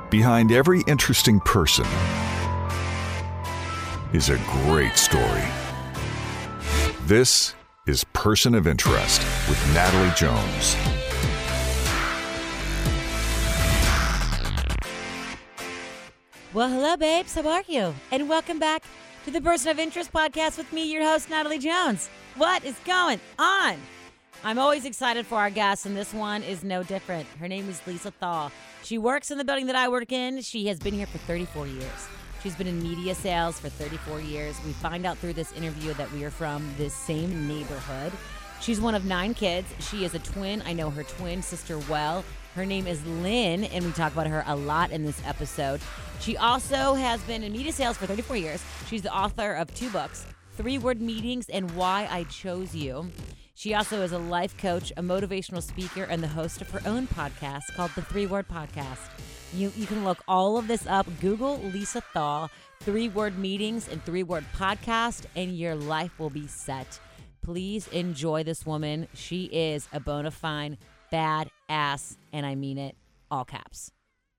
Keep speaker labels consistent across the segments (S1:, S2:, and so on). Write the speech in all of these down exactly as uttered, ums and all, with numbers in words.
S1: Behind every interesting person is a great story. This is Person of Interest with Natalie Jones.
S2: Well, hello, babes. How are you? And welcome back to the Person of Interest podcast with me, your host, Natalie Jones. What is going on? I'm always excited for our guest, and this one is no different. Her name is Lisa Thaw. She works in the building that I work in. She has been here for thirty-four years. She's been in media sales for thirty-four years. We find out through this interview that we are from this same neighborhood. She's one of nine kids. She is a twin. I know her twin sister well. Her name is Lynn, and we talk about her a lot in this episode. She also has been in media sales for thirty-four years. She's the author of two books, Three Word Meetings and Why I Chose You. She also is a life coach, a motivational speaker, and the host of her own podcast called The Three Word Podcast. You you can look all of this up. Google Lisa Thaw, Three Word Meetings and Three Word Podcast, and your life will be set. Please enjoy this woman. She is a bona fide badass, and I mean it, all caps.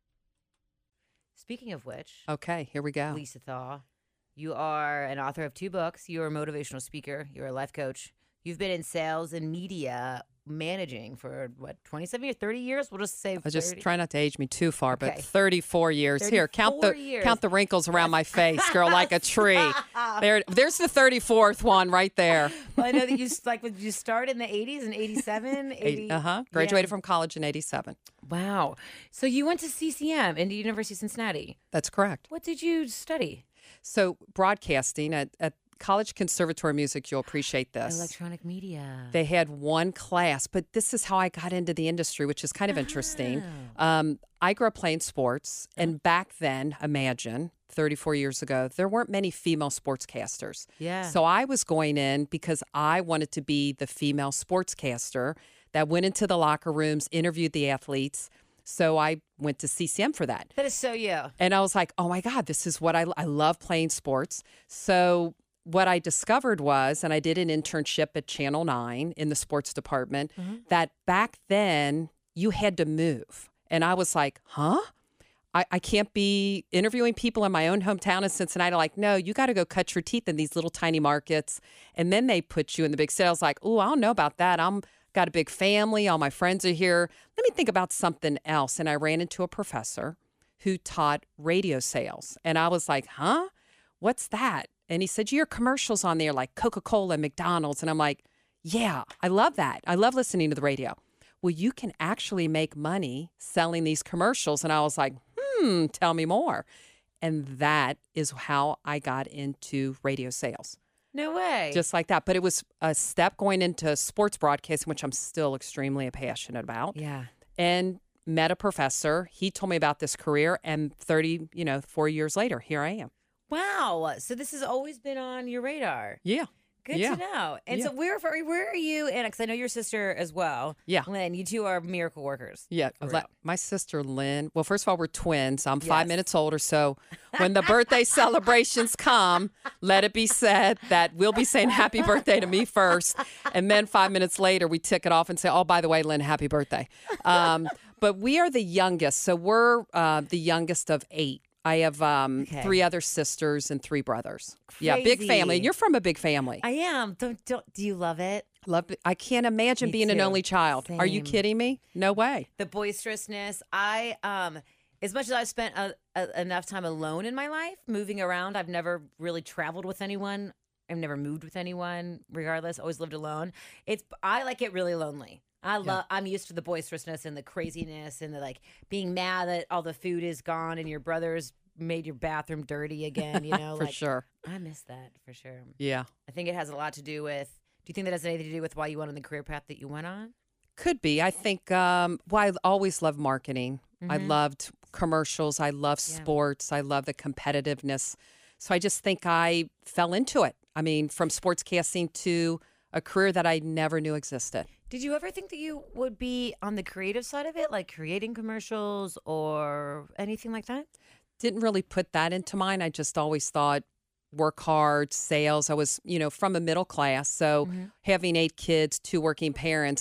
S2: Speaking of which,
S3: okay, here we go.
S2: Lisa Thaw, you are an author of two books. You're a motivational speaker. You're a life coach. You've been in sales and media managing for, what, twenty-seven years, thirty years? We'll just say thirty.
S3: I just try not to age me too far,
S2: Okay.
S3: but thirty-four years. Here, count the
S2: years.
S3: count the wrinkles around my face, girl, like a tree. There, there's the thirty-fourth one right there.
S2: Well, I know that you like did you start in the eighties in eighty-seven, eighty
S3: Uh huh. Graduated
S2: yeah.
S3: from college in eighty-seven.
S2: Wow. So you went to C C M in the University of Cincinnati.
S3: That's correct.
S2: What did you study?
S3: So broadcasting at, at College Conservatory of Music, you'll appreciate this.
S2: Electronic media.
S3: They had one class, but this is how I got into the industry, which is kind of interesting.
S2: Oh.
S3: Um, I grew up playing sports, and back then, imagine, thirty-four years ago, there weren't many female sportscasters.
S2: Yeah.
S3: So I was going in because I wanted to be the female sportscaster that went into the locker rooms, interviewed the athletes. So I went to C C M for that.
S2: That is so you.
S3: And I was like, oh my God, this is what I, I love playing sports. So what I discovered was, and I did an internship at Channel nine in the sports department, mm-hmm. that back then you had to move. And I was like, huh? I, I can't be interviewing people in my own hometown in Cincinnati. Like, no, you got to go cut your teeth in these little tiny markets. And then they put you in the big city. I was like, oh, I don't know about that. I'm got a big family. All my friends are here. Let me think about something else. And I ran into a professor who taught radio sales. And I was like, huh? What's that? And he said, you hear commercials on there like Coca-Cola and McDonald's. And I'm like, yeah, I love that. I love listening to the radio. Well, you can actually make money selling these commercials. And I was like, hmm, tell me more. And that is how I got into radio sales.
S2: No way.
S3: Just like that. But it was a step going into sports broadcasting, which I'm still extremely passionate about.
S2: Yeah.
S3: And met a professor. He told me about this career. And thirty, you know, four years later, here I am.
S2: Wow. So this has always been on your radar.
S3: Yeah.
S2: Good
S3: yeah.
S2: to know. And
S3: yeah.
S2: so where where are you? And because I know your sister as well.
S3: Yeah.
S2: Lynn, you two are miracle workers.
S3: Yeah. My sister Lynn. Well, first of all, we're twins. I'm
S2: yes.
S3: five minutes older. So when the birthday celebrations come, let it be said that we'll be saying happy birthday to me first. And then five minutes later, we tick it off and say, oh, by the way, Lynn, happy birthday. Um, but we are the youngest. So we're uh, the youngest of eight. I have um,
S2: okay.
S3: three other sisters and three brothers.
S2: Crazy.
S3: Yeah, big family. You're from a big family.
S2: I am. Don't, don't, do you love it?
S3: Love it. I can't imagine
S2: Me
S3: being
S2: too.
S3: an only child.
S2: Same.
S3: Are you kidding me? No way.
S2: The boisterousness. I, um, as much as I've spent a, a, enough time alone in my life, moving around, I've never really traveled with anyone. I've never moved with anyone, regardless. Always lived alone. It's I like it really lonely. I love. Yeah. I'm used to the boisterousness and the craziness and the like being mad that all the food is gone and your brother's made your bathroom dirty again, you know?
S3: For
S2: like,
S3: sure.
S2: I miss that, for sure.
S3: Yeah.
S2: I think it has a lot to do with, do you think that has anything to do with why you went on the career path that you went on?
S3: Could be. I think, um, well, I always loved marketing. Mm-hmm. I loved commercials. I love
S2: yeah.
S3: sports. I love the competitiveness. So I just think I fell into it. I mean, from sportscasting to a career that I never knew existed.
S2: Did you ever think that you would be on the creative side of it, like creating commercials or anything like that?
S3: Didn't really put that into mind. I just always thought work hard, sales. I was, you know, from a middle class. So mm-hmm. having eight kids, two working parents,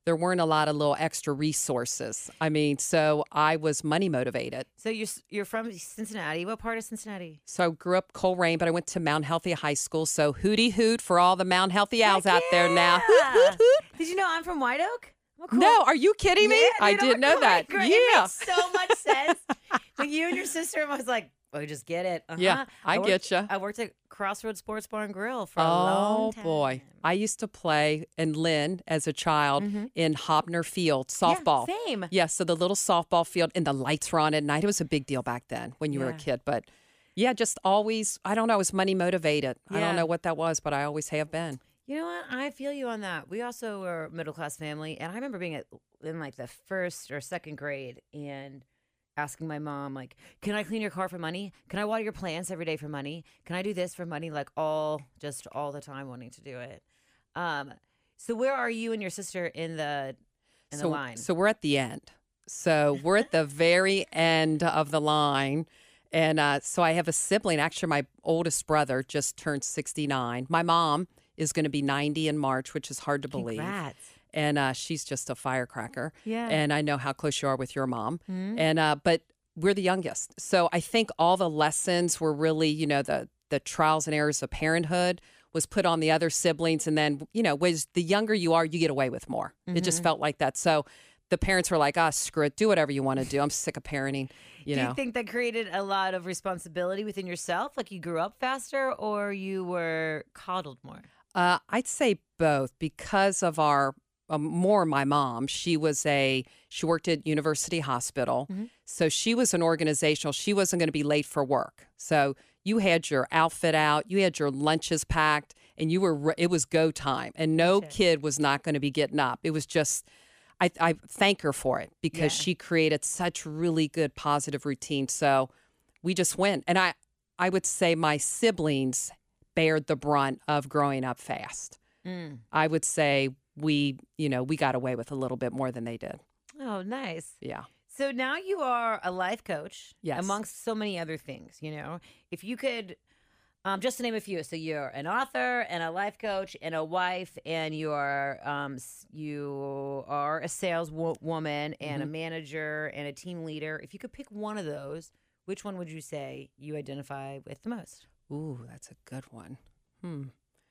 S3: there weren't a lot of little extra resources. I mean, so I was money motivated.
S2: So you're s- you're from Cincinnati. What part of Cincinnati?
S3: So I grew up Coleraine, but I went to Mount Healthy High School. So hooty hoot for all the Mount Healthy owls
S2: Heck
S3: out there now. Hoot,
S2: yeah.
S3: hoot, hoot.
S2: Did you know I'm from White Oak? I'm a cool-
S3: No, are you kidding me?
S2: Yeah,
S3: I
S2: dude, I'm
S3: didn't
S2: a
S3: know that.
S2: great girl.
S3: Yeah.
S2: It makes so much sense. Like you and your sister, I was like, oh, you just get it. Uh-huh.
S3: Yeah, I
S2: worked,
S3: get you.
S2: I worked at Crossroads Sports Bar and Grill for a
S3: Oh,
S2: long time.
S3: boy. I used to play in Lynn as a child in Hobner Field, softball.
S2: Yeah, same.
S3: Yeah, so the little softball field and the lights were on at night. It was a big deal back then when you were a
S2: Yeah.
S3: kid. But yeah, just always, I don't know, I was money motivated. I
S2: Yeah.
S3: don't know what that was, but I always have been.
S2: You know what? I feel you on that. We also were a middle class family, and I remember being at, in like the first or second grade and asking my mom, like, "Can I clean your car for money? Can I water your plants every day for money? Can I do this for money?" Like all, just all the time, wanting to do it. Um, so where are you and your sister in the in
S3: so,
S2: the line?
S3: So we're at the end. So we're at the very end of the line. And uh, so I have a sibling. Actually, my oldest brother just turned sixty-nine. My mom is going to be ninety in March, which is hard to believe.
S2: Congrats.
S3: And uh, she's just a firecracker.
S2: Yeah.
S3: And I know how close you are with your mom. And uh, but we're the youngest, so I think all the lessons were really, you know, the the trials and errors of parenthood was put on the other siblings, and then you know, was the younger you are, you get away with more. It just felt like that. So the parents were like, "Ah, screw it, do whatever you want to do. I'm sick of parenting." You
S2: Do
S3: know.
S2: you think that created a lot of responsibility within yourself? Like you grew up faster, or you were coddled more?
S3: Uh, I'd say both because of our um, more my mom. She was a she worked at University Hospital, so she was an organizational. She wasn't going to be late for work. So you had your outfit out, you had your lunches packed, and you were re- it was go time, and no
S2: Gotcha.
S3: kid was not going to be getting up. It was just. I, I thank her for it because
S2: Yeah.
S3: she created such really good positive routine. So we just went, and I I would say my siblings bared the brunt of growing up fast.
S2: Mm.
S3: I would say we, you know, we got away with a little bit more than they did.
S2: Oh, nice.
S3: Yeah.
S2: So now you are a life coach,
S3: Yes.
S2: amongst so many other things. You know, if you could, um, just to name a few. So you're an author and a life coach and a wife, and you are um, s- you are a saleswoman and a manager and a team leader. If you could pick one of those, which one would you say you identify with the most?
S3: Ooh, that's a good one. Hmm.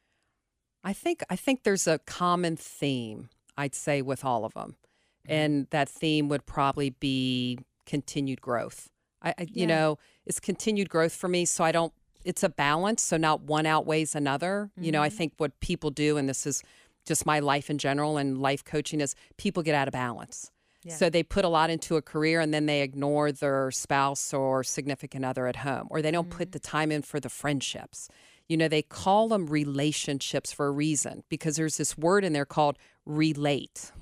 S3: I think I think there's a common theme, I'd say, with all of them. And that theme would probably be continued growth. I, I
S2: Yeah.
S3: you know, it's continued growth for me, so I don't it's a balance, so not one outweighs another. You know, I think what people do, and this is just my life in general and life coaching, is people get out of balance.
S2: Yeah.
S3: So they put a lot into a career and then they ignore their spouse or significant other at home, or they don't put the time in for the friendships. You know, they call them relationships for a reason because there's this word in there called relate.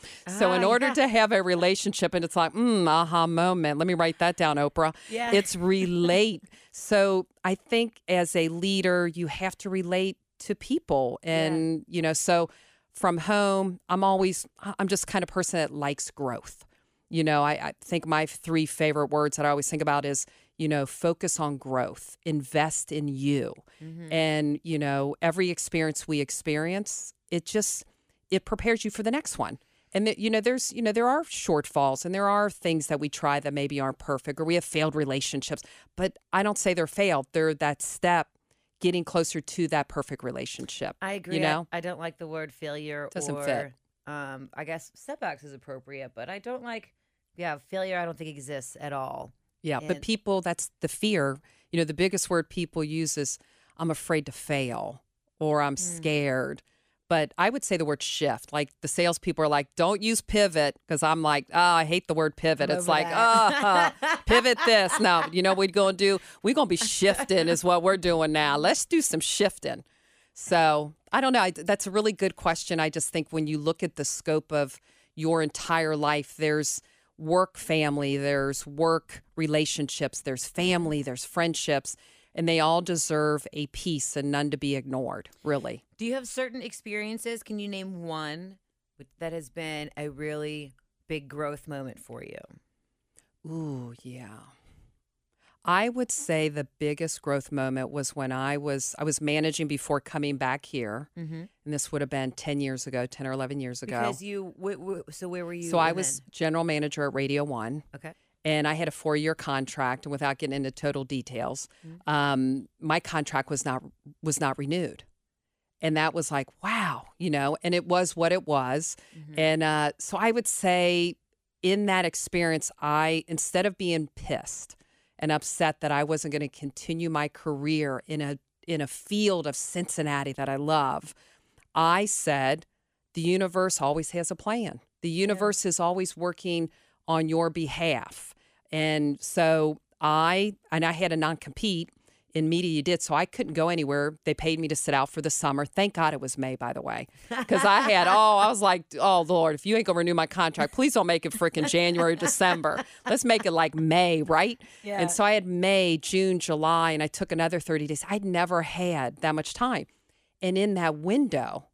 S3: So in
S2: Ah,
S3: order
S2: yeah.
S3: to have a relationship, and it's like, mm, aha moment. Let me write that down, Oprah.
S2: Yeah.
S3: It's relate. So I think as a leader, you have to relate to people. And, you know, so from home, I'm always, I'm just kind of person that likes growth. You know, I, I think my three favorite words that I always think about is, you know, focus on growth, invest in you. And, you know, every experience we experience, it just, it prepares you for the next one. And, that, you know, there's, you know, there are shortfalls and there are things that we try that maybe aren't perfect, or we have failed relationships, but I don't say they're failed. They're that step getting closer to that perfect relationship.
S2: I agree.
S3: You know?
S2: I, I don't like the word failure.
S3: Doesn't
S2: or,
S3: fit.
S2: Um, I guess setbacks is appropriate, but I don't like. Yeah, failure. I don't think exists at all.
S3: Yeah, but
S2: And-
S3: people, that's the fear. You know, the biggest word people use is, I'm afraid to fail, or I'm
S2: Hmm.
S3: scared. But I would say the word shift. Like the salespeople are like, don't use pivot, because I'm like, oh, I hate the word pivot.
S2: I'm
S3: It's
S2: over
S3: like,
S2: that.
S3: oh, pivot this. No, you know what we're going to do? We're going to be shifting is what we're doing now. Let's do some shifting. So I don't know. I, that's a really good question. I just think when you look at the scope of your entire life, there's work family, there's work relationships, there's family, there's friendships, and they all deserve a piece and none to be ignored, really.
S2: Do you have certain experiences? Can you name one with- that has been a really big growth moment for you?
S3: Ooh, yeah. I would say the biggest growth moment was when I was I was managing before coming back here,
S2: Mm-hmm.
S3: and this would have been ten years ago, ten or eleven years ago.
S2: Because you, w- w- so where were you?
S3: so I
S2: and
S3: was
S2: then?
S3: general manager at Radio One.
S2: Okay.
S3: And I had a four-year contract, and without getting into total details,
S2: Mm-hmm.
S3: um, my contract was not was not renewed, and that was like, wow, you know. And it was what it was,
S2: Mm-hmm.
S3: and uh, so I would say, in that experience, I instead of being pissed and upset that I wasn't going to continue my career in a in a field of Cincinnati that I love, I said, the universe always has a plan. The universe is always working on your behalf. And so I, and I had a non-compete in media you did, so I couldn't go anywhere. They paid me to sit out for the summer. Thank God it was May, by the way, because I had, oh, I was like, oh, Lord, if you ain't going to renew my contract, please don't make it freaking January, December. Let's make it like May, right?
S2: Yeah.
S3: And so I had May, June, July, and I took another thirty days. I'd never had that much time. And in that window,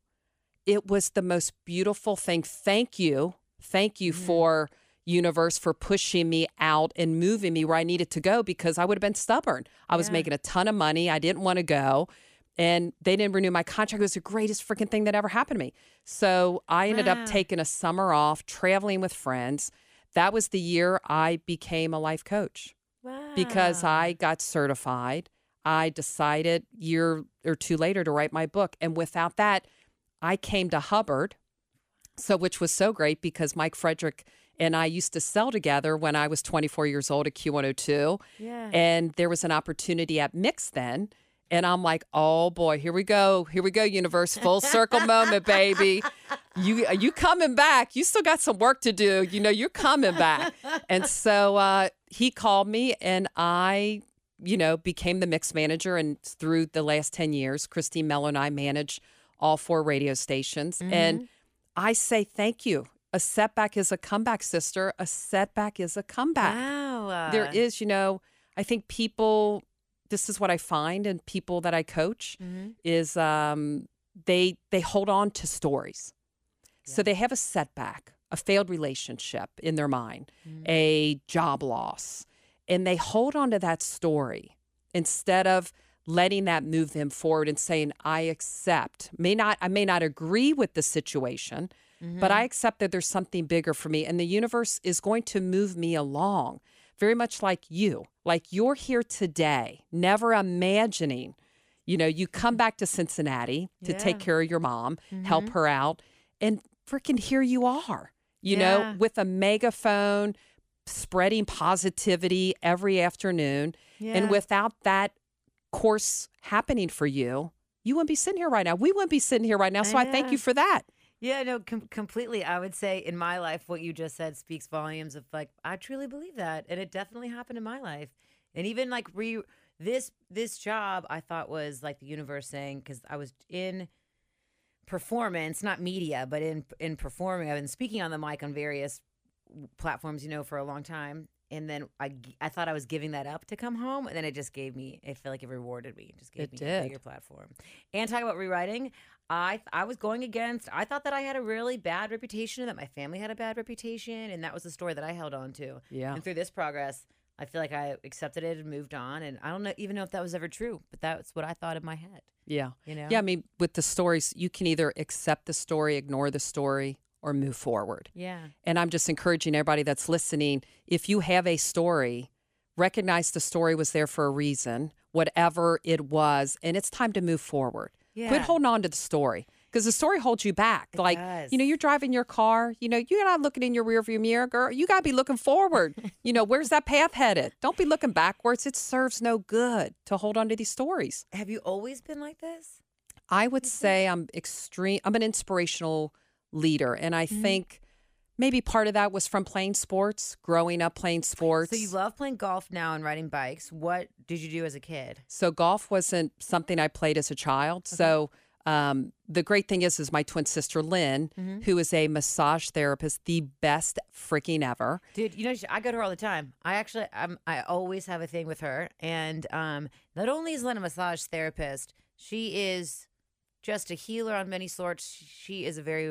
S3: it was the most beautiful thing. Thank you. Thank you for universe for pushing me out and moving me where I needed to go, because I would have been stubborn. I was
S2: Yeah.
S3: making a ton of money. I didn't want to go. And they didn't renew my contract. It was the greatest freaking thing that ever happened to me. So I ended
S2: Wow.
S3: up taking a summer off, traveling with friends. That was the year I became a life coach
S2: Wow.
S3: because I got certified. I decided year or two later to write my book. And without that, I came to Hubbard. So, which was so great because Mike Frederick and I used to sell together when I was twenty-four years old at Q one oh two.
S2: Yeah.
S3: And there was an opportunity at Mix then. And I'm like, oh boy, here we go. Here we go, universe. Full circle moment, baby. You you coming back. You still got some work to do. You know, you're coming back. And so uh, he called me and I, you know, became the Mix manager. And through the last ten years, Christine Mello and I manage all four radio stations.
S2: Mm-hmm.
S3: And I say thank you. A setback is a comeback, sister. A setback is a comeback.
S2: Wow.
S3: There is, you know, I think people, this is what I find in people that I coach,
S2: Mm-hmm.
S3: is um, they they hold on to stories. So they have a setback, a failed relationship in their mind,
S2: Mm-hmm.
S3: a job loss, and they hold on to that story instead of letting that move them forward and saying, I accept, may not, I may not agree with the situation,
S2: Mm-hmm.
S3: but I accept that there's something bigger for me. And the universe is going to move me along, very much like you. Like you're here today, never imagining, you know, you come back to Cincinnati to take
S2: Yeah. Mm-hmm.
S3: care of your mom, help her out, and freaking here you are, you
S2: Yeah.
S3: know, with a megaphone, spreading positivity every afternoon.
S2: Yeah.
S3: And without that course happening for you, you wouldn't be sitting here right now. We wouldn't be sitting here right now. So I, thank
S2: know.
S3: you for that.
S2: Yeah, no, com- completely. I would say in my life, what you just said speaks volumes of like, I truly believe that. And it definitely happened in my life. And even like re this, this job I thought was like the universe saying, cause I was in performance, not media, but in, in performing, I've been speaking on the mic on various platforms, you know, for a long time. And then I, g- I thought I was giving that up to come home. And then it just gave me, it felt like it rewarded me. It just gave
S3: It
S2: me
S3: did.
S2: a bigger platform. And talking about rewriting, I I was going against, I thought that I had a really bad reputation and that my family had a bad reputation. And that was the story that I held on to.
S3: Yeah.
S2: And through this progress, I feel like I accepted it and moved on. And I don't know, even know if that was ever true, but that's what I thought in my head.
S3: Yeah.
S2: You know?
S3: Yeah. I mean, with the stories, you can either accept the story, ignore the story, or move forward.
S2: Yeah.
S3: And I'm just encouraging everybody that's listening, if you have a story, recognize the story was there for a reason, whatever it was, and it's time to move forward.
S2: Yeah.
S3: Quit holding on to the story because the story holds you back.
S2: It
S3: like,
S2: does.
S3: you know, you're driving your car, you know, you're not looking in your rearview mirror, girl. You got to be looking forward. You know, where's that path headed? Don't be looking backwards. It serves no good to hold on to these stories.
S2: Have you always been like this?
S3: I would say I'm extreme. I'm an inspirational leader. And I
S2: Mm-hmm.
S3: think maybe part of that was from playing sports, growing up playing sports.
S2: So you love playing golf now and riding bikes. What did you do as a kid?
S3: So golf wasn't something I played as a child. So um, the great thing is, is my twin sister, Lynn,
S2: Mm-hmm.
S3: who is a massage therapist, the best freaking ever.
S2: Dude, you know, I go to her all the time. I actually, I'm, I always have a thing with her. And um, not only is Lynn a massage therapist, she is just a healer on many sorts. She is a very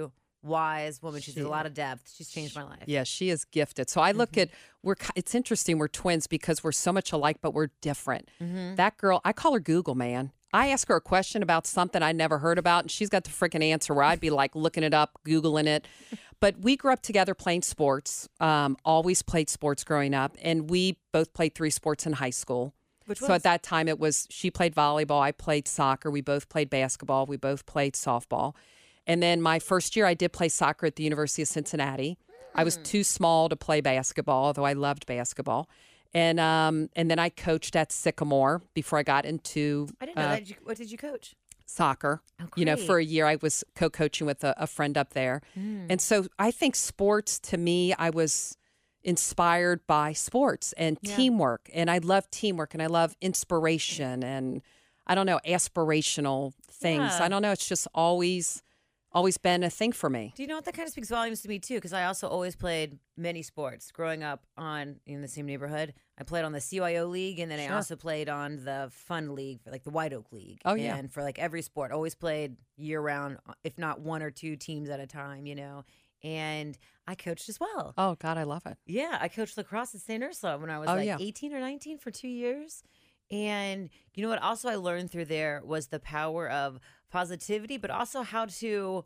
S2: wise woman. She's
S3: She-
S2: a lot of depth. She's changed my life.
S3: Yeah, she is gifted. So I look
S2: Mm-hmm.
S3: at we're. ki- It's interesting. We're twins because we're so much alike, but we're different.
S2: Mm-hmm.
S3: That girl, I call her Google, man. I ask her a question about something I never heard about, and she's got the freaking answer. Where I'd be like looking it up, googling it. But we grew up together playing sports. Um, always played sports growing up, and we both played three sports in high school.
S2: Which
S3: so
S2: ones?
S3: at that time, it was she played volleyball, I played soccer. We both played basketball. We both played softball. And then my first year, I did play soccer at the University of Cincinnati. I was too small to play basketball, although I loved basketball. And um, and then I coached at Sycamore before I got into
S2: I didn't know
S3: uh,
S2: that. Did you, what did you coach?
S3: soccer.
S2: Oh,
S3: You know,
S2: great.
S3: for a year, I was co-coaching with a, a friend up there. And so I think sports, to me, I was inspired by sports and
S2: Yeah.
S3: teamwork. And I love teamwork and I love inspiration and, I don't know, aspirational things.
S2: Yeah.
S3: I don't know. It's just always, always been a thing for me.
S2: Do you know what, that kind of speaks volumes to me too? Because I also always played many sports growing up on in the same neighborhood. I played on the C Y O league, and then I
S3: Sure.
S2: also played on the fun league, for like the White Oak League.
S3: Oh, yeah.
S2: And for like every sport, always played year round, if not one or two teams at a time. You know, and I coached as well.
S3: Oh, God, I love it.
S2: Yeah, I coached lacrosse at Saint Ursula when I was
S3: Oh,
S2: like
S3: yeah.
S2: eighteen or nineteen for two years. And you know what? Also, I learned through there was the power of positivity, but also how to,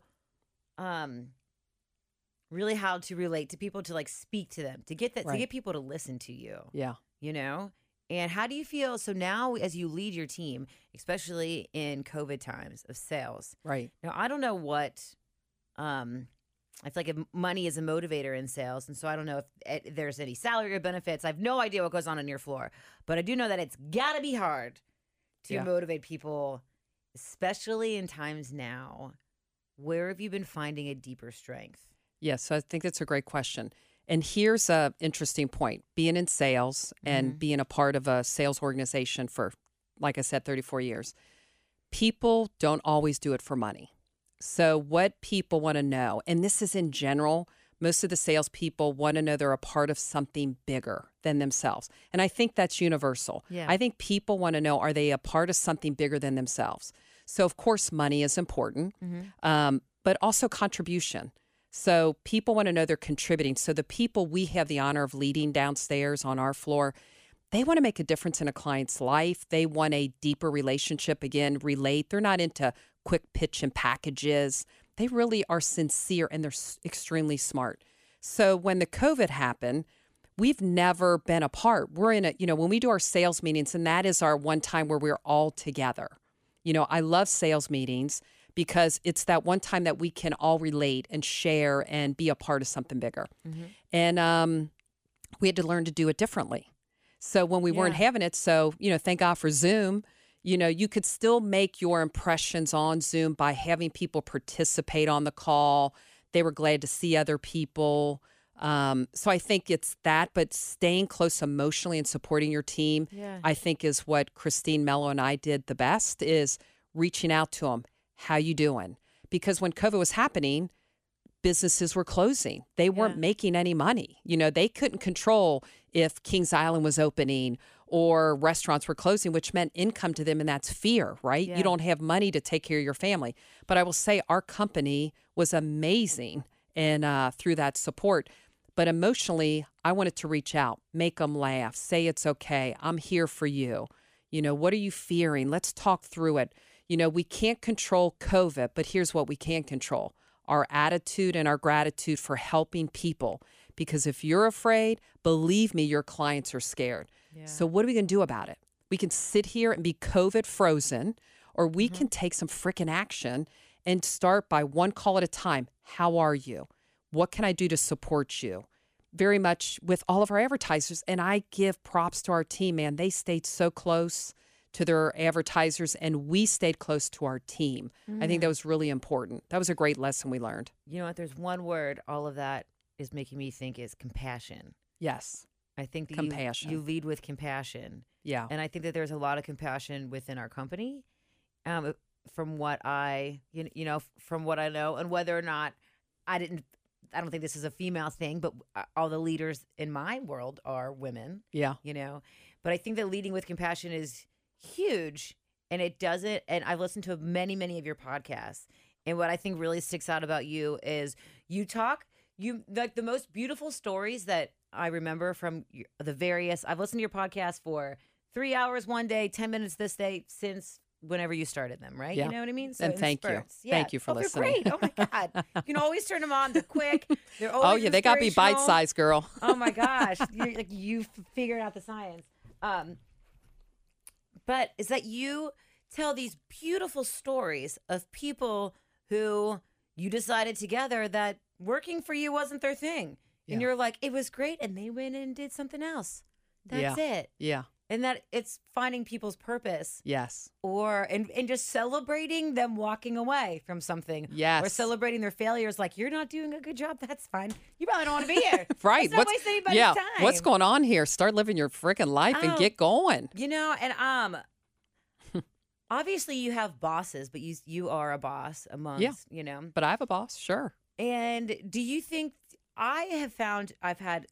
S2: um, really how to relate to people, to like speak to them, to get that, to
S3: Right.
S2: get people to listen to you.
S3: Yeah.
S2: You know. And how do you feel? So now, as you lead your team, especially in COVID times of sales,
S3: Right.
S2: now, I don't know what, um, I feel like if money is a motivator in sales. And so I don't know if eh, there's any salary or benefits. I have no idea what goes on on your floor. But I do know that it's got to be hard to
S3: Yeah.
S2: motivate people, especially in times now. Where have you been finding a deeper strength?
S3: Yes, I think that's a great question. And here's a interesting point. Being in sales and being a part of a sales organization for, like I said, thirty-four years, people don't always do it for money. So what people want to know, and this is in general, most of the salespeople want to know they're a part of something bigger than themselves. And I think that's universal.
S2: Yeah.
S3: I think people want to know, are they a part of something bigger than themselves? So, of course, money is important, um, but also contribution. So people want to know they're contributing. So the people we have the honor of leading downstairs on our floor, they want to make a difference in a client's life. They want a deeper relationship, again, relate. They're not into quick pitch and packages. They really are sincere and they're s- extremely smart. So when the COVID happened, we've never been apart. We're in a, you know, when we do our sales meetings, and that is our one time where we're all together. You know, I love sales meetings because it's that one time that we can all relate and share and be a part of something bigger. And um, we had to learn to do it differently. So when we weren't
S2: Yeah.
S3: having it, so, you know, thank God for Zoom, you know, you could still make your impressions on Zoom by having people participate on the call. They were glad to see other people. Um, so I think it's that, but staying close emotionally and supporting your team,
S2: Yeah.
S3: I think is what Christine Mello and I did the best, is reaching out to them. How you doing? Because when COVID was happening, businesses were closing. They weren't
S2: Yeah.
S3: making any money. You know, they couldn't control if Kings Island was opening or restaurants were closing, which meant income to them, and that's fear, right?
S2: Yeah.
S3: You don't have money to take care of your family. But I will say our company was amazing and uh, through that support. But emotionally, I wanted to reach out, make them laugh, say it's okay. I'm here for you. You know, what are you fearing? Let's talk through it. You know, we can't control COVID, but here's what we can control: our attitude and our gratitude for helping people. Because if you're afraid, believe me, your clients are scared.
S2: Yeah.
S3: So what are we going to do about it? We can sit here and be COVID frozen, or we can take some freaking action and start by one call at a time. How are you? What can I do to support you? Very much with all of our advertisers. And I give props to our team, man. They stayed so close to their advertisers and we stayed close to our team. I think that was really important. That was a great lesson we learned.
S2: You know what? There's one word all of that is making me think is compassion.
S3: Yes.
S2: I think that
S3: Compassion.
S2: You, you lead with compassion.
S3: Yeah.
S2: And I think that there's a lot of compassion within our company, um, from what I, you you know, from what I know, and whether or not I didn't, I don't think this is a female thing, but uh, all the leaders in my world are women,
S3: Yeah.
S2: you know. But I think that leading with compassion is huge, and it doesn't. And I've listened to many, many of your podcasts, And what I think really sticks out about you is you talk, you like the most beautiful stories that I remember from your- the various, I've listened to your podcast for three hours one day, ten minutes this day since whenever you started them, right?
S3: Yeah.
S2: You know what I mean?
S3: And
S2: in
S3: thank you.
S2: spurts.
S3: Thank you for
S2: oh, they're
S3: listening.
S2: great. Oh my God. You can always turn them on. They're quick. They're always
S3: Oh, yeah, they got to be
S2: inspirational.
S3: bite-sized, girl.
S2: Oh my gosh. You're, like, you figured out the science. Um, but is that you tell these beautiful stories of people who you decided together that working for you wasn't their thing.
S3: Yeah.
S2: And you're like, it was great. And they went and did something else. That's
S3: Yeah.
S2: it.
S3: Yeah.
S2: And that it's finding people's purpose
S3: Yes.
S2: or and, and just celebrating them walking away from something.
S3: Yes.
S2: Or celebrating their failures like, you're not doing a good job. That's fine. You probably don't want to be here.
S3: Right.
S2: Let's not waste anybody's
S3: yeah.
S2: time.
S3: What's going on here? Start living your freaking life and
S2: Oh.
S3: get going.
S2: You know, and um, obviously you have bosses, but you you are a boss amongst,
S3: Yeah.
S2: you know.
S3: But I have a boss, sure.
S2: And do you think I have found I've had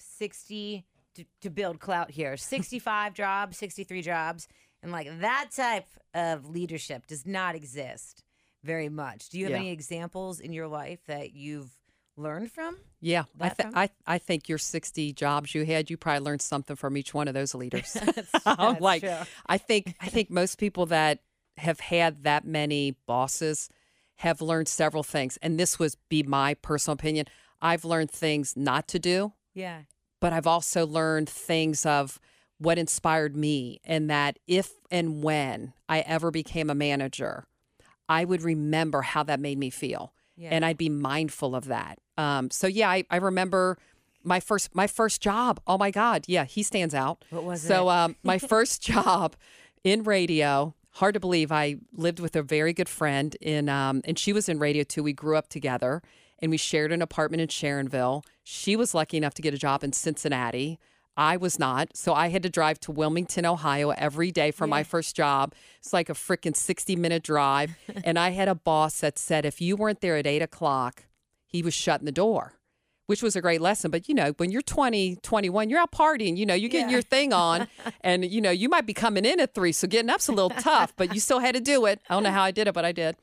S2: sixty to, to build clout here, sixty-five jobs, sixty-three jobs, and like that type of leadership does not exist very much. Do you have
S3: Yeah.
S2: any examples in your life that you've learned from?
S3: Yeah, I,
S2: That
S3: th-
S2: from?
S3: I I think your sixty jobs you had, you probably learned something from each one of those leaders.
S2: That's,
S3: I'm
S2: that's
S3: like,
S2: true.
S3: I think I think most people that have had that many bosses have learned several things, and this was be my personal opinion. I've learned things not to do,
S2: Yeah.
S3: but I've also learned things of what inspired me, and that if and when I ever became a manager, I would remember how that made me feel.
S2: Yeah.
S3: And I'd be mindful of that. Um, so yeah, I, I remember my first my first job. Oh my God, yeah, he stands out.
S2: What was
S3: so,
S2: it?
S3: um, my first job in radio. Hard to believe. I lived with a very good friend in, um, and she was in radio too. We grew up together, and we shared an apartment in Sharonville. She was lucky enough to get a job in Cincinnati. I was not. So I had to drive to Wilmington, Ohio every day for
S2: Yeah.
S3: my first job. It's like a freaking sixty minute drive. And I had a boss that said, if you weren't there at eight o'clock, he was shutting the door, which was a great lesson. But, you know, when you're twenty, twenty-one, you're out partying, you know, you're getting
S2: Yeah.
S3: your thing on. And, you know, you might be coming in at three. So getting up's a little tough, but you still had to do it. I don't know how I did it, but I did.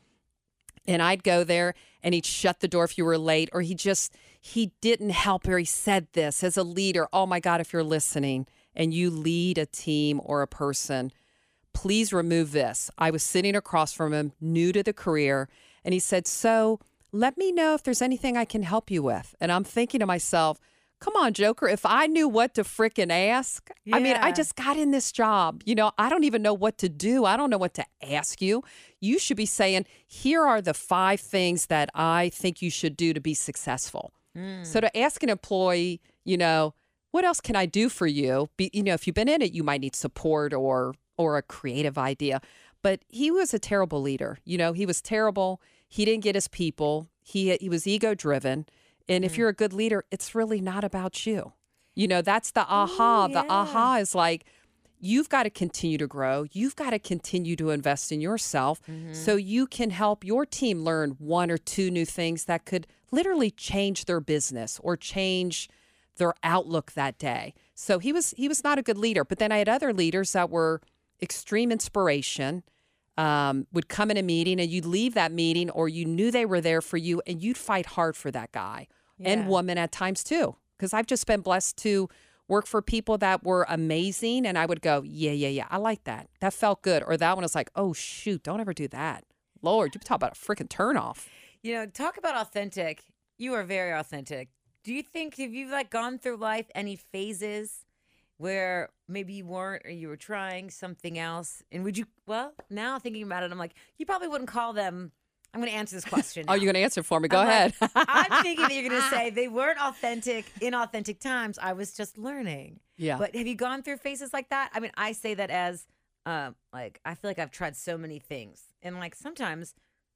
S3: And I'd go there and he'd shut the door if you were late, or he just, he didn't help, or he said this as a leader. Oh my God, if you're listening and you lead a team or a person, please remove this. I was sitting across from him, new to the career, and he said, so let me know if there's anything I can help you with. And I'm thinking to myself, come on, Joker, if I knew what to frickin' ask, I mean, I
S2: Yeah.
S3: just got in this job. You know, I don't even know what to do. I don't know what to ask you. You should be saying, here are the five things that I think you should do to be successful. So to ask an employee, you know, what else can I do for you? Be, you know, if you've been in it, you might need support or or a creative idea. But he was a terrible leader. You know, he was terrible. He didn't get his people. He he was ego driven. And if you're a good leader, it's really not about you. You know, that's the aha.
S2: Ooh,
S3: The
S2: yeah.
S3: aha is like, you've got to continue to grow. You've got to continue to invest in yourself so you can help your team learn one or two new things that could literally change their business or change their outlook that day. So he was he was not a good leader. But then I had other leaders that were extreme inspiration, um, would come in a meeting and you'd leave that meeting, or you knew they were there for you and you'd fight hard for that guy and
S2: Yeah.
S3: woman at times too. Because I've just been blessed to work for people that were amazing, and I would go, yeah, yeah, yeah, I like that. That felt good. Or that one was like, oh, shoot, don't ever do that. Lord, you talk about a freaking turnoff.
S2: You know, talk about authentic. You are very authentic. Do you think, have you like gone through life any phases where maybe you weren't, or you were trying something else? And would you, well, now thinking about it, I'm like, you probably wouldn't call them, I'm going to answer this question.
S3: Oh,
S2: now.
S3: you're going to answer for me. Go
S2: I'm
S3: ahead.
S2: like, I'm thinking that you're going to say they weren't authentic in authentic times. I was just learning.
S3: Yeah.
S2: But have you gone through phases like that? I mean, I say that as, um, like, I feel like I've tried so many things. And like sometimes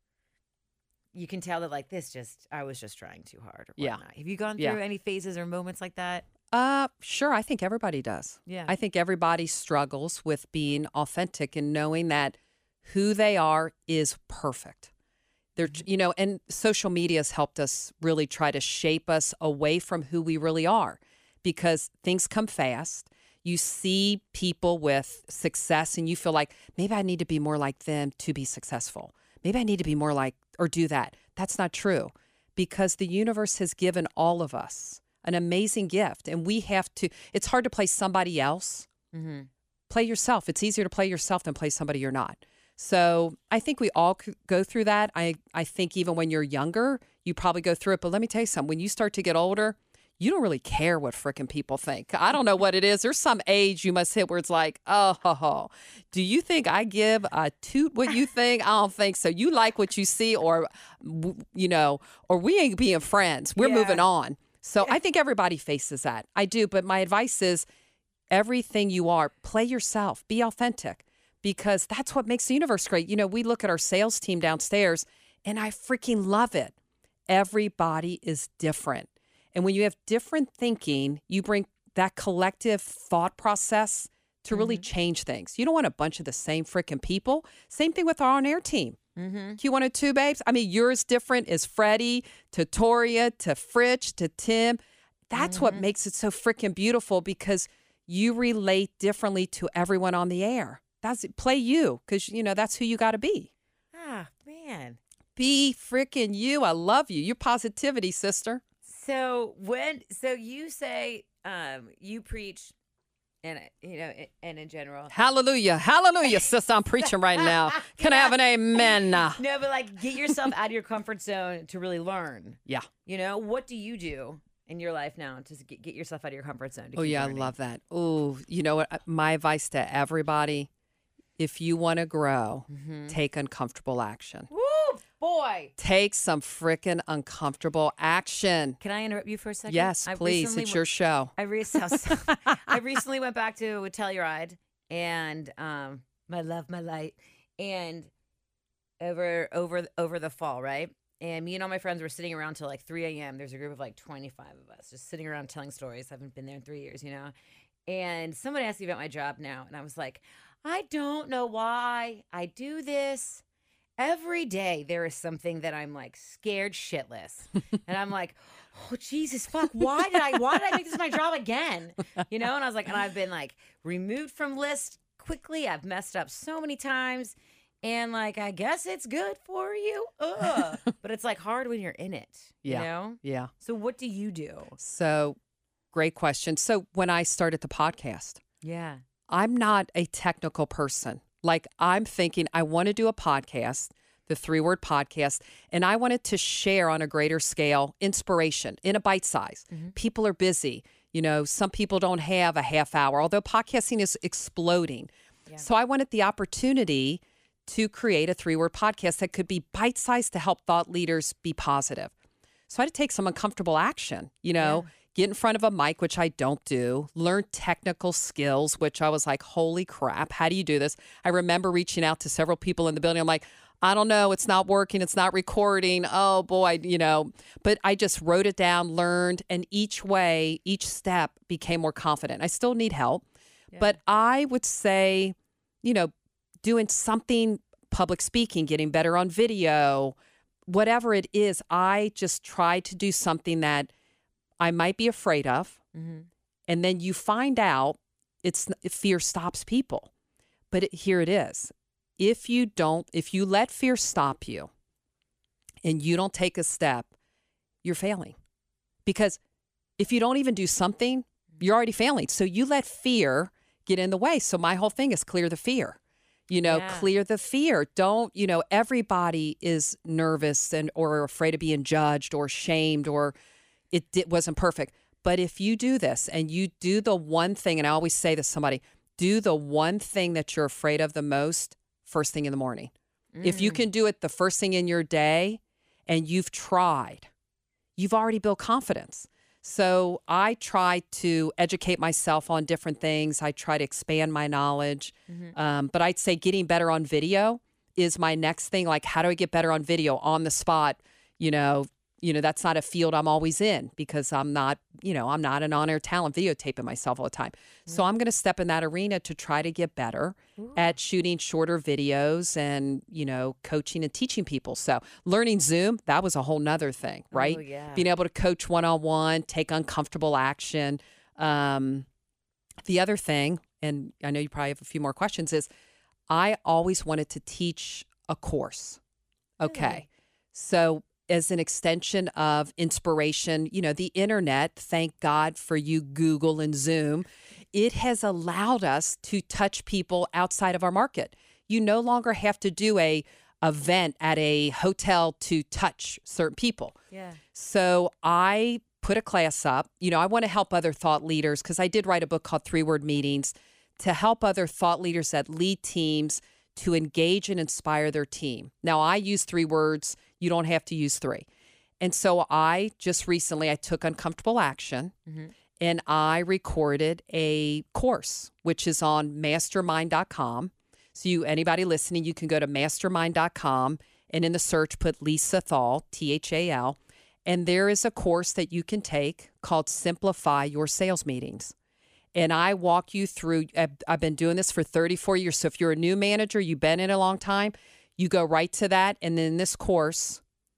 S2: you can tell that like this just, I was just trying too hard or
S3: Yeah.
S2: whatnot. Have you gone through
S3: Yeah.
S2: any phases or moments like that?
S3: Uh, sure. I think everybody does.
S2: Yeah.
S3: I think everybody struggles with being authentic and knowing that who they are is perfect. They're, you know, and social media has helped us really try to shape us away from who we really are, because things come fast. You see people with success and you feel like, maybe I need to be more like them to be successful. Maybe I need to be more like or do that. That's not true, because the universe has given all of us an amazing gift, and we have to, it's hard to play somebody else.
S2: Mm-hmm.
S3: Play yourself. It's easier to play yourself than play somebody you're not. So I think we all c- go through that. I, I think even when you're younger, you probably go through it. But let me tell you something. When you start to get older, you don't really care what frickin' people think. I don't know what it is. There's some age you must hit where it's like, oh, ho, ho. Do you think I give a toot what you think? I don't think so. You like what you see, or, you know, or we ain't being friends. We're
S2: Yeah.
S3: moving on. So I think everybody faces that. I do. But my advice is everything you are, play yourself, be authentic, because that's what makes the universe great. You know, we look at our sales team downstairs, and I freaking love it. Everybody is different. And when you have different thinking, you bring that collective thought process to really
S2: Mm-hmm.
S3: change things. You don't want a bunch of the same freaking people. Same thing with our on-air team.
S2: Mm-hmm.
S3: Q one oh two, babes. I mean, yours different is Freddie to Toria to Fritch to Tim. That's what
S2: Mm-hmm.
S3: makes it so freaking beautiful, because you relate differently to everyone on the air. That's play you, because, you know, that's who you got to be.
S2: Ah, man.
S3: Be freaking you. I love you. Your positivity, sister.
S2: So when, so you say, um, you preach, and you know, and in general.
S3: Hallelujah. Hallelujah, sister. I'm preaching right now. Can I have an amen?
S2: No, but like, get yourself out of your comfort zone to really learn.
S3: Yeah.
S2: You know, what do you do in your life now to get, get yourself out of your comfort zone? To
S3: Oh,
S2: keep
S3: yeah,
S2: learning?
S3: I love that. Oh, you know what? My advice to everybody, if you want to grow,
S2: Mm-hmm.
S3: take uncomfortable action.
S2: Woo, boy.
S3: Take some freaking uncomfortable action.
S2: Can I interrupt you for a second?
S3: Yes,
S2: I
S3: please.
S2: recently
S3: It's
S2: w-
S3: your show.
S2: I, re- I recently went back to Telluride, and um, my love, my light, and over over over the fall, right? And me and all my friends were sitting around till like three a.m. There's a group of like twenty-five of us just sitting around telling stories. I haven't been there in three years, you know? And somebody asked me about my job now, and I was like, I don't know why I do this. Every day there is something that I'm like scared shitless. And I'm like, oh, Jesus, fuck, why did I, why did I make this my job again? You know? And I was like, and I've been like removed from lists quickly. I've messed up so many times. And like, I guess it's good for you. Ugh. But it's like hard when you're in it,
S3: Yeah.
S2: you know?
S3: Yeah.
S2: So what do you do?
S3: So, great question. So, when I started the podcast,
S2: Yeah.
S3: I'm not a technical person. Like, I'm thinking I want to do a podcast, the three word podcast, and I wanted to share on a greater scale inspiration in a bite size.
S2: Mm-hmm.
S3: People are busy. You know, some people don't have a half hour, although podcasting is exploding.
S2: Yeah.
S3: So, I wanted the opportunity to create a three word podcast that could be bite sized to help thought leaders be positive. So, I had to take some uncomfortable action, you know.
S2: Yeah.
S3: Get in front of a mic, which I don't do, learn technical skills, which I was like, holy crap, how do you do this? I remember reaching out to several people in the building. I'm like, I don't know, it's not working, it's not recording. Oh boy, you know, but I just wrote it down, learned, and each way, each step became more confident. I still need help,
S2: Yeah.
S3: but I would say, you know, doing something, public speaking, getting better on video, whatever it is, I just try to do something that I might be afraid of.
S2: Mm-hmm.
S3: And then you find out it's fear stops people. But it, here it is. If you don't, if you let fear stop you and you don't take a step, you're failing. Because if you don't even do something, you're already failing. So you let fear get in the way. So my whole thing is clear the fear. You know,
S2: Yeah.
S3: clear the fear. Don't, you know, everybody is nervous and or afraid of being judged or shamed or it di- wasn't perfect. But if you do this and you do the one thing, and I always say to somebody, do the one thing that you're afraid of the most first thing in the morning. If you can do it the first thing in your day and you've tried, you've already built confidence. So I try to educate myself on different things. I try to expand my knowledge. Um, but I'd say getting better on video is my next thing. Like, how do I get better on video on the spot? You know, you know, that's not a field I'm always in because I'm not, you know, I'm not an on-air talent videotaping myself all the time. So I'm going to step in that arena to try to get better at shooting shorter videos and, you know, coaching and teaching people. So learning Zoom, that was a whole nother thing, right?
S2: Oh, yeah.
S3: Being able to coach one-on-one, take uncomfortable action. Um, the other thing, and I know you probably have a few more questions, is I always wanted to teach a course. Okay.
S2: Really?
S3: So as an extension of inspiration, you know, the internet, thank God for you, Google and Zoom, it has allowed us to touch people outside of our market. You no longer have to do a event at a hotel to touch certain people.
S2: Yeah.
S3: So I put a class up. You know, I want to help other thought leaders because I did write a book called Three Word Meetings to help other thought leaders that lead teams to engage and inspire their team. Now, I use three words. You don't have to use three. And so I just recently, I took uncomfortable action mm-hmm. and I recorded a course, which is on mastermind dot com. So you, anybody listening, you can go to mastermind dot com and in the search put Lisa Thal, T H A L. And there is a course that you can take called Simplify Your Sales Meetings. And I walk you through, I've, I've been doing this for thirty-four years. So if you're a new manager, you've been in a long time, you go right to that. And then in this course,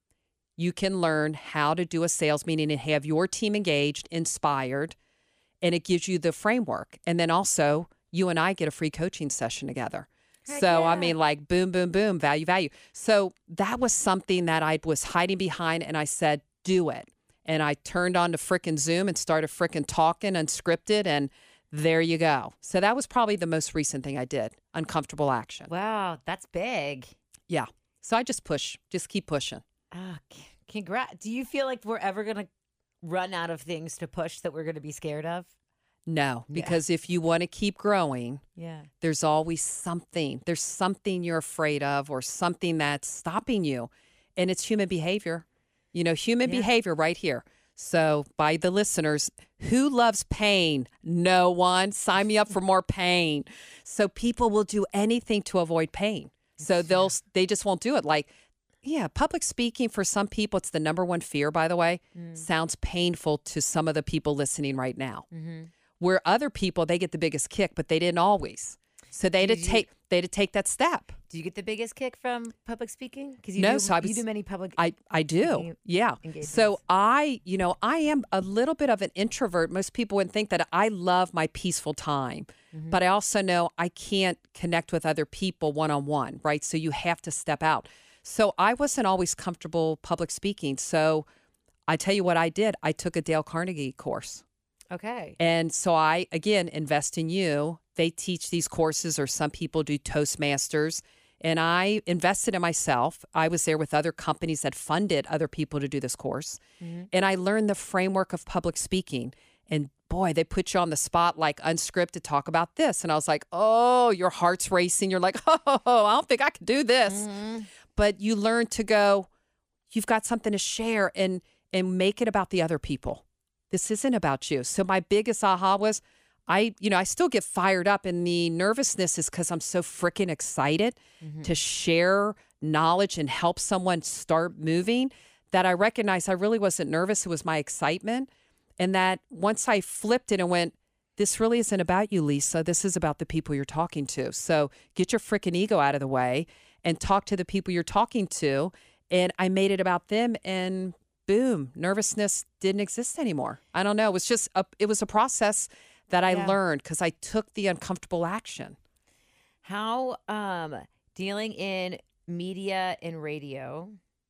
S3: you can learn how to do a sales meeting and have your team engaged, inspired, and it gives you the framework. And then also, you and I get a free coaching session together. Heck so, yeah. I mean, like, boom, boom, boom, value, value. So that was something that I was hiding behind, and I said, do it. And I turned on to frickin' Zoom and started frickin' talking unscripted, and there you go. So that was probably the most recent thing I did, uncomfortable action.
S2: Wow, that's big.
S3: Yeah. So I just push, just keep pushing.
S2: Oh, congrats. Do you feel like we're ever going to run out of things to push that we're going to be scared of?
S3: No, because yeah. if you want to keep growing,
S2: yeah,
S3: there's always something. There's something you're afraid of or something that's stopping you. And it's human behavior. You know, human yeah. behavior right here. So by the listeners, who loves pain? No one. Sign me up for more pain. So people will do anything to avoid pain. So they'll they just won't do it. Like, yeah, public speaking for some people, it's the number one fear, by the way. Mm. Sounds painful to some of the people listening right now. Mm-hmm. Where other people, they get the biggest kick, but they didn't always. So they had to take they had to take that step.
S2: Do you get the biggest kick from public speaking? Because you,
S3: no,
S2: do,
S3: so I was,
S2: you do many public
S3: I, I do, yeah. So I, you know, I am a little bit of an introvert. Most people would think that I love my peaceful time. Mm-hmm. But I also know I can't connect with other people one-on-one, right? So you have to step out. So I wasn't always comfortable public speaking. So I tell you what I did. I took a Dale Carnegie course.
S2: Okay.
S3: And so I, again, invest in you. They teach these courses, or some people do Toastmasters. And I invested in myself. I was there with other companies that funded other people to do this course. Mm-hmm. And I learned the framework of public speaking. And boy, they put you on the spot, like unscripted, talk about this. And I was like, oh, your heart's racing. You're like, oh, I don't think I could do this. Mm-hmm. But you learn to go, you've got something to share and and make it about the other people. This isn't about you. So my biggest aha was, I, you know, I still get fired up, and the nervousness is because I'm so freaking excited mm-hmm. to share knowledge and help someone start moving, that I recognized I really wasn't nervous. It was my excitement. And that once I flipped it and went, this really isn't about you, Lisa. This is about the people you're talking to. So get your freaking ego out of the way and talk to the people you're talking to. And I made it about them, and boom, nervousness didn't exist anymore. I don't know. It was just a, it was a process that I yeah. learned because I took the uncomfortable action.
S2: How um, dealing in media and radio,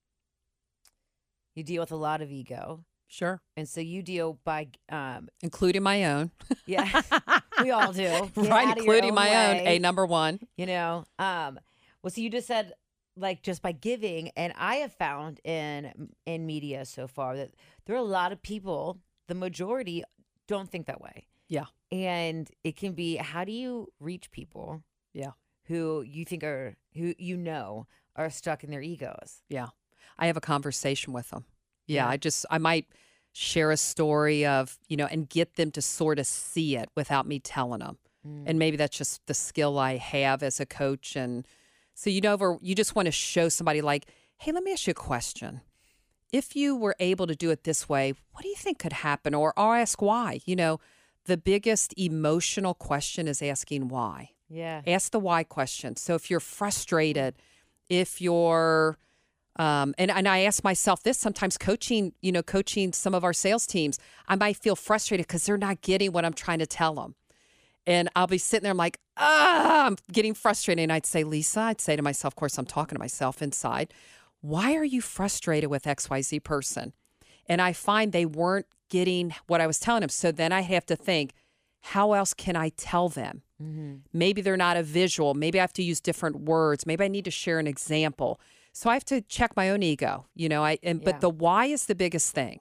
S2: you deal with a lot of ego.
S3: Sure.
S2: And so you deal by... Um,
S3: including my own.
S2: Yeah, we all do. Get
S3: right, including own my
S2: way.
S3: own, a number one.
S2: You know, um, well, so you just said, like, just by giving, and I have found in in media so far that there are a lot of people, the majority, don't think that way.
S3: Yeah.
S2: And it can be, how do you reach people
S3: yeah.
S2: who you think are, who you know are stuck in their egos?
S3: Yeah. I have a conversation with them. Yeah,
S2: Yeah.
S3: I just, I might share a story of, you know, and get them to sort of see it without me telling them. Mm. And maybe that's just the skill I have as a coach. And so, you know, you just want to show somebody like, hey, let me ask you a question. If you were able to do it this way, what do you think could happen? Or I'll ask why. You know, the biggest emotional question is asking why.
S2: Yeah.
S3: Ask the why question. So if you're frustrated, if you're, um, and, and I ask myself this, sometimes coaching, you know, coaching some of our sales teams, I might feel frustrated because they're not getting what I'm trying to tell them. And I'll be sitting there, I'm like, ah, I'm getting frustrated. And I'd say, Lisa, I'd say to myself, of course, I'm talking to myself inside. why are you frustrated with X Y Z person? And I find they weren't getting what I was telling them. So then I have to think, how else can I tell them? Mm-hmm. Maybe they're not a visual. Maybe I have to use different words. Maybe I need to share an example. So I have to check my own ego, you know, I, and,
S2: Yeah.
S3: but the why is the biggest thing.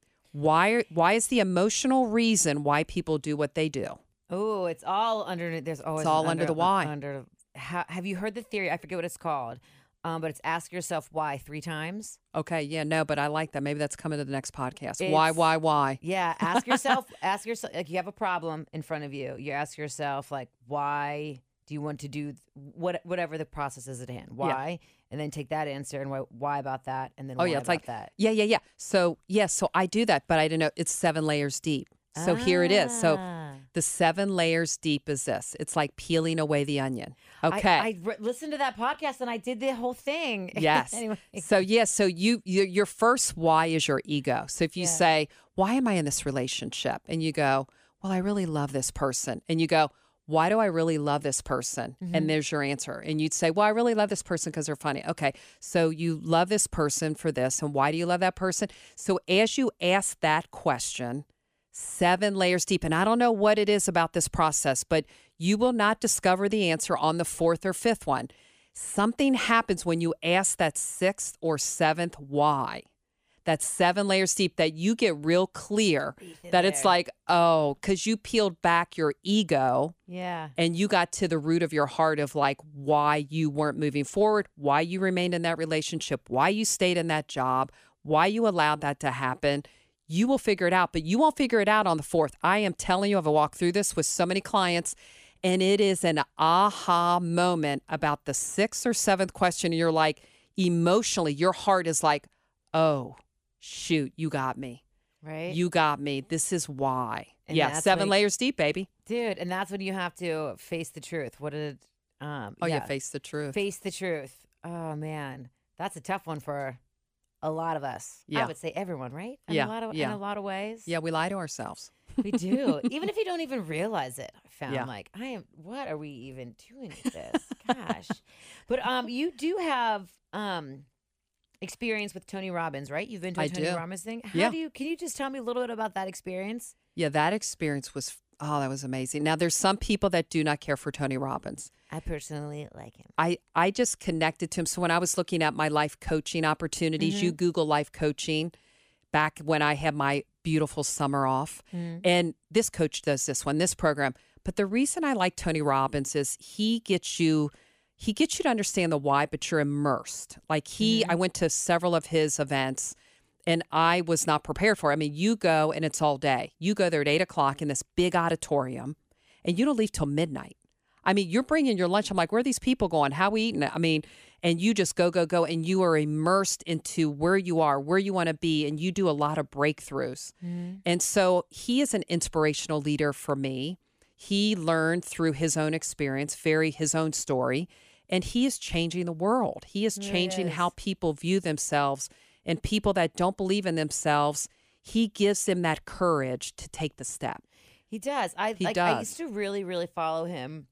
S3: Why, why is the emotional reason why people do what they do?
S2: Oh, it's all under, there's always
S3: It's all
S2: an
S3: under the why.
S2: Under, ha, have you heard the theory? I forget what it's called, um, but it's ask yourself why three times.
S3: Okay. Yeah, no, but I like that. Maybe that's coming to the next podcast. Why,
S2: It's-
S3: why, why?
S2: Yeah, ask yourself, ask yourself, like you have a problem in front of you. You ask yourself, like, why do you want to do what, whatever the process is at hand? Why? And then take that answer and why, why about that? And then
S3: Oh
S2: why
S3: yeah, it's
S2: about
S3: like
S2: that?
S3: yeah, yeah, yeah. So yeah, so I do that, but I didn't know it's seven layers deep. So here it is. So
S2: Ah.
S3: the seven layers deep is this. It's like peeling away the onion. Okay.
S2: I, I re- listened to that podcast and I did the whole thing.
S3: Yes.
S2: Anyway.
S3: So yes, so you, you your first why is your ego. So if you
S2: Yeah.
S3: say, "Why am I in this relationship?" and you go, "Well, I really love this person." And you go, "Why do I really love this person?"
S2: Mm-hmm.
S3: And there's your answer. And you'd say, "Well, I really love this person because they're funny." Okay. So you love this person for this, and why do you love that person? So as you ask that question, seven layers deep, and I don't know what it is about this process, but you will not discover the answer on the fourth or fifth one. Something happens when you ask that sixth or seventh why. That's seven layers deep, that you get real clear that it's
S2: there.
S3: like, oh, because you peeled back your ego
S2: Yeah.
S3: and you got to the root of your heart of like why you weren't moving forward, why you remained in that relationship, why you stayed in that job, why you allowed that to happen. You will figure it out, but you won't figure it out on the fourth. I am telling you, I've walked through this with so many clients, and it is an aha moment about the sixth or seventh question. And you're like, emotionally, your heart is like, oh, shoot, you got me.
S2: Right.
S3: You got me. This is why.
S2: And
S3: Yeah,
S2: that's
S3: seven
S2: like-
S3: layers deep, baby.
S2: Dude, and that's when you have to face the truth. What did, um,
S3: Oh,
S2: yeah,
S3: yeah, face the truth.
S2: face the truth. Oh, man. That's a tough one for a lot of us. I
S3: Yeah.
S2: would say everyone, right? In
S3: Yeah,
S2: A lot of,
S3: yeah.
S2: In a lot of ways.
S3: Yeah, we lie to ourselves.
S2: We do. Even if you don't even realize it. I found
S3: Yeah.
S2: like, I am, what are we even doing with this? Gosh. But um, you do have um experience with Tony Robbins, right? You've been to a
S3: I
S2: Tony
S3: do.
S2: Robbins thing. How
S3: Yeah.
S2: do you, can you just tell me a little bit about that experience?
S3: Yeah, that experience was, oh, that was amazing. Now, there's some people that do not care for Tony Robbins.
S2: I personally like him.
S3: I, I just connected to him. So when I was looking at my life coaching opportunities, you Google life coaching back when I had my beautiful summer off. And this coach does this one, this program. But the reason I like Tony Robbins is he gets you, he gets you to understand the why, but you're immersed. Like he, I went to several of his events and I was not prepared for it. I mean, you go and it's all day. You go there at eight o'clock in this big auditorium and you don't leave till midnight. I mean, you're bringing your lunch. I'm like, where are these people going? How we eating it? I mean, and you just go, go, go. And you are immersed into where you are, where you want to be. And you do a lot of breakthroughs. And so he is an inspirational leader for me. He learned through his own experience, very his own story. And he is changing the world. He is changing how people view themselves. And people that don't believe in themselves, he gives them that courage to take the step.
S2: He does. I
S3: He
S2: like. I
S3: does.
S2: used to really, really follow him,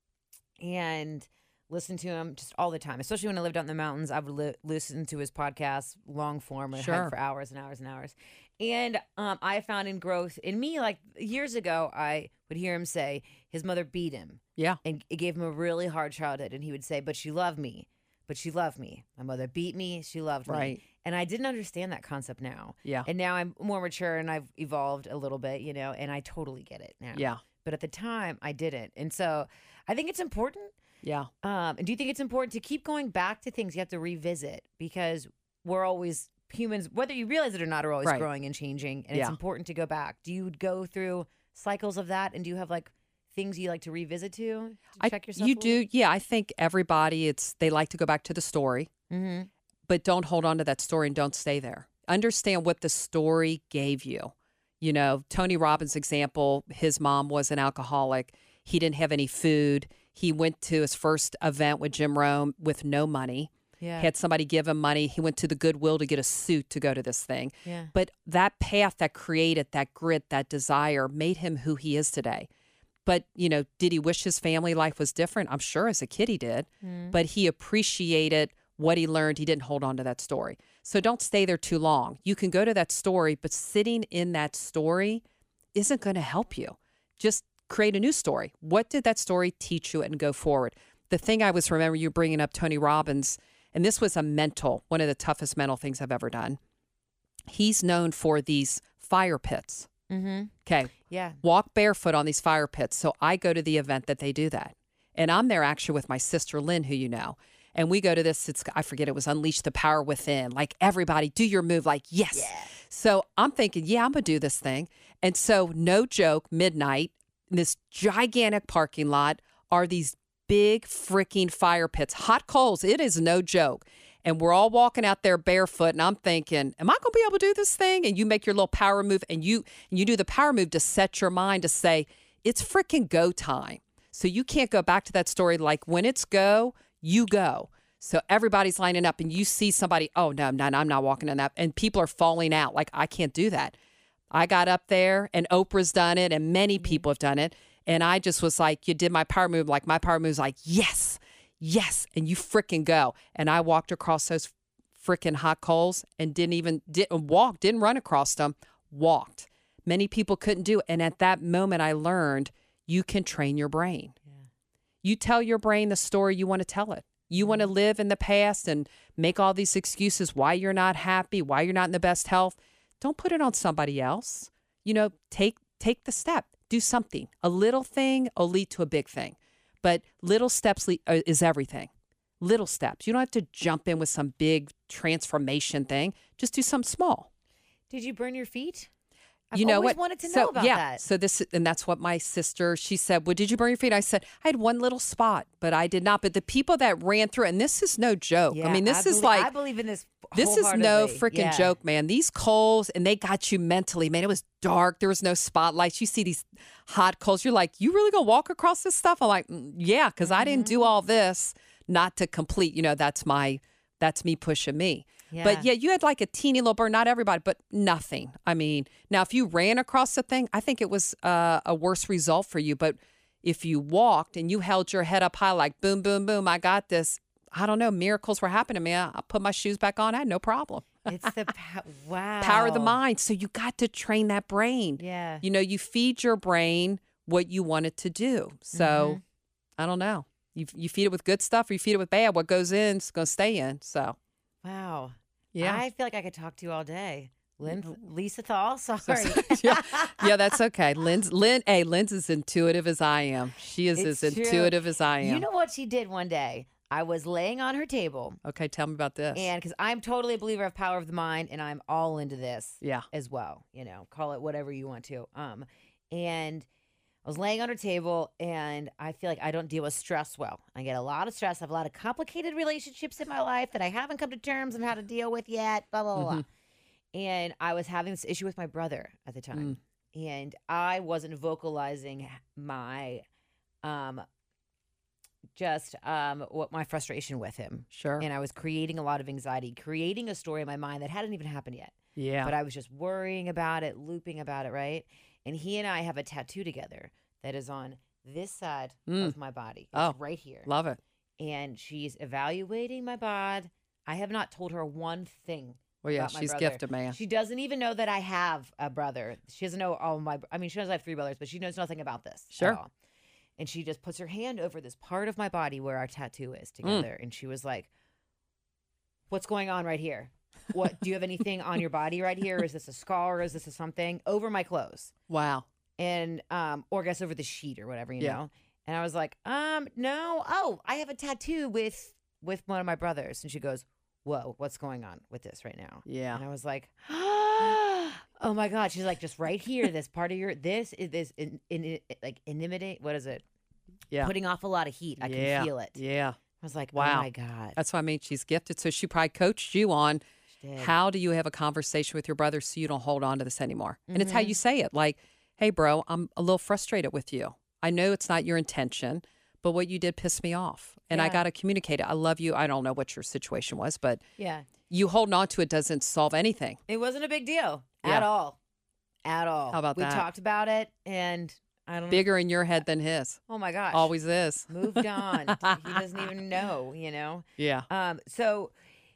S2: and listen to him just all the time. Especially when I lived out in the mountains, I would li- listen to his podcast, long form, and
S3: Sure.
S2: for hours and hours and hours. And um, I found in growth in me, like years ago, I would hear him say his mother beat him,
S3: Yeah.
S2: and it gave him a really hard childhood. And he would say, "But she loved me. But she loved me. My mother beat me. She loved me."
S3: Right.
S2: And I didn't understand that concept now.
S3: Yeah.
S2: And now I'm more mature and I've evolved a little bit, you know, and I totally get it now.
S3: Yeah.
S2: But at the time, I didn't. And so I think it's important.
S3: Yeah.
S2: Um, and do you think it's important to keep going back to things you have to revisit? Because we're always humans, whether you realize it or not, are always
S3: Right.
S2: growing and changing. And
S3: Yeah.
S2: it's important to go back. Do you go through cycles of that? And do you have like things you like to revisit to, to
S3: I-
S2: check yourself?
S3: You do. Yeah. I think everybody, it's, they like to go back to the story,
S2: Mm-hmm.
S3: but don't hold on to that story and don't stay there. Understand what the story gave you. You know, Tony Robbins' example, his mom was an alcoholic. He didn't have any food. He went to his first event with Jim Rome with no money.
S2: Yeah.
S3: Had somebody give him money. He went to the Goodwill to get a suit to go to this thing.
S2: Yeah.
S3: But that path that created that grit, that desire made him who he is today. But, you know, did he wish his family life was different? I'm sure as a kid he did.
S2: Mm.
S3: But he appreciated what he learned. He didn't hold on to that story. So don't stay there too long. You can go to that story, but sitting in that story isn't going to help you. Just create a new story. What did that story teach you and go forward? The thing I was remember you bringing up Tony Robbins, and this was a mental, one of the toughest mental things I've ever done. He's known for these fire pits.
S2: Mm-hmm.
S3: Okay.
S2: Yeah.
S3: Walk barefoot on these fire pits. So I go to the event that they do that. And I'm there actually with my sister, Lynn, who you know. And we go to this, it's I forget, it was Unleash the Power Within. Like, everybody, do your move. Like, yes.
S2: Yeah.
S3: So I'm thinking, yeah, I'm going to do this thing. And so, no joke, midnight, in this gigantic parking lot are these big freaking fire pits, hot coals. It is no joke. And we're all walking out there barefoot, and I'm thinking, am I going to be able to do this thing? And you make your little power move, and you and you do the power move to set your mind to say, it's freaking go time. So you can't go back to that story. Like, when it's go, you go. So everybody's lining up, and you see somebody, oh, no, no, I'm not walking in that. And people are falling out. Like, I can't do that. I got up there, and Oprah's done it, and many people have done it. And I just was like, you did my power move. Like, my power move's like, yes. Yes, and you frickin' go. And I walked across those frickin' hot coals and didn't even didn't walk, didn't run across them, walked. Many people couldn't do it. And at that moment, I learned you can train your brain. Yeah. You tell your brain the story you want to tell it. You want to live in the past and make all these excuses why you're not happy, why you're not in the best health. Don't put it on somebody else. You know, take take the step. Do something. A little thing will lead to a big thing. But little steps le- is everything. Little steps. You don't have to jump in with some big transformation thing. Just do something small.
S2: Did you burn your feet? I've
S3: you know
S2: always
S3: what?
S2: wanted to
S3: so,
S2: know about
S3: yeah,
S2: that.
S3: So this, and that's what my sister, she said, well, did you burn your feet? I said, I had one little spot, but I did not. But the people that ran through, and this is no joke.
S2: Yeah,
S3: I mean, this
S2: I
S3: is
S2: believe,
S3: like,
S2: I believe in this
S3: this is no freaking
S2: yeah.
S3: joke, man. These coals, and they got you mentally, man. It was dark. There was no spotlights. You see these hot coals. You're like, you really gonna walk across this stuff? I'm like, mm, yeah, because mm-hmm. I didn't do all this not to complete. You know, that's my, that's me pushing me.
S2: Yeah.
S3: But yeah, you had like a teeny little burn, not everybody, but nothing. I mean, now if you ran across the thing, I think it was uh, a worse result for you. But if you walked and you held your head up high, like boom, boom, boom, I got this. I don't know, miracles were happening to me. I, I put my shoes back on. I had no problem.
S2: It's the pow- wow
S3: power of the mind. So you got to train that brain.
S2: Yeah.
S3: You know, you feed your brain what you want it to do. So
S2: Mm-hmm.
S3: I don't know. You you feed it with good stuff or you feed it with bad. What goes in is going to stay in. So.
S2: Wow.
S3: Yeah.
S2: I feel like I could talk to you all day. Lynn, Lisa Thal, sorry.
S3: yeah. yeah, that's okay. Lynn's, Lynn, hey, Lynn's as intuitive as I am. She is
S2: It's
S3: as
S2: true.
S3: intuitive as I am.
S2: You know what she did one day? I was laying on her table.
S3: Okay, tell me about this.
S2: And because I'm totally a believer of power of the mind, and I'm all into this
S3: yeah.
S2: as well. You know, call it whatever you want to. Um, and I was laying on her table, and I feel like I don't deal with stress well. I get a lot of stress. I have a lot of complicated relationships in my life that I haven't come to terms on how to deal with yet. Blah blah blah. Mm-hmm. And I was having this issue with my brother at the time, mm. and I wasn't vocalizing my, um. just um, what my frustration with him.
S3: Sure.
S2: And I was creating a lot of anxiety, creating a story in my mind that hadn't even happened yet.
S3: Yeah.
S2: But I was just worrying about it, looping about it, right? And he and I have a tattoo together that is on this side mm. of my body. It's
S3: oh,
S2: right here.
S3: Love it.
S2: And she's evaluating my bod. I have not told her one thing.
S3: Well, yeah,
S2: about my
S3: she's
S2: brother.
S3: gifted, man.
S2: She doesn't even know that I have a brother. She doesn't know all my, I mean, she knows I have three brothers, but she knows nothing about this.
S3: Sure.
S2: At all. And she just puts her hand over this part of my body where our tattoo is together. Mm. And she was like, what's going on right here? What, do you have anything on your body right here? Is this a scar? Is this a something? Over my clothes.
S3: Wow.
S2: And, um, or I guess over the sheet or whatever, you
S3: yeah.
S2: know? And I was like, um, no. Oh, I have a tattoo with, with one of my brothers. And she goes, whoa, what's going on with this right now?
S3: Yeah.
S2: And I was like, oh my God. She's like, just right here, this part of your, this is this, in, in, in, like, intimidate, what is it?
S3: Yeah.
S2: Putting off a lot of heat. I
S3: yeah.
S2: can feel it.
S3: Yeah.
S2: I was like,
S3: wow.
S2: oh my God.
S3: That's what I mean. She's gifted. So she probably coached you on how do you have a conversation with your brother so you don't hold on to this anymore. Mm-hmm. And it's how you say it. Like, hey, bro, I'm a little frustrated with you. I know it's not your intention, but what you did pissed me off. And
S2: yeah.
S3: I got to communicate it. I love you. I don't know what your situation was, but
S2: yeah,
S3: you holding on to it doesn't solve anything.
S2: It wasn't a big deal
S3: yeah.
S2: at all. At all.
S3: How about
S2: we
S3: that?
S2: We talked about it, and I don't
S3: Bigger in your head than his.
S2: Oh my gosh.
S3: Always is.
S2: Moved on. He doesn't even know, you know?
S3: Yeah.
S2: Um, so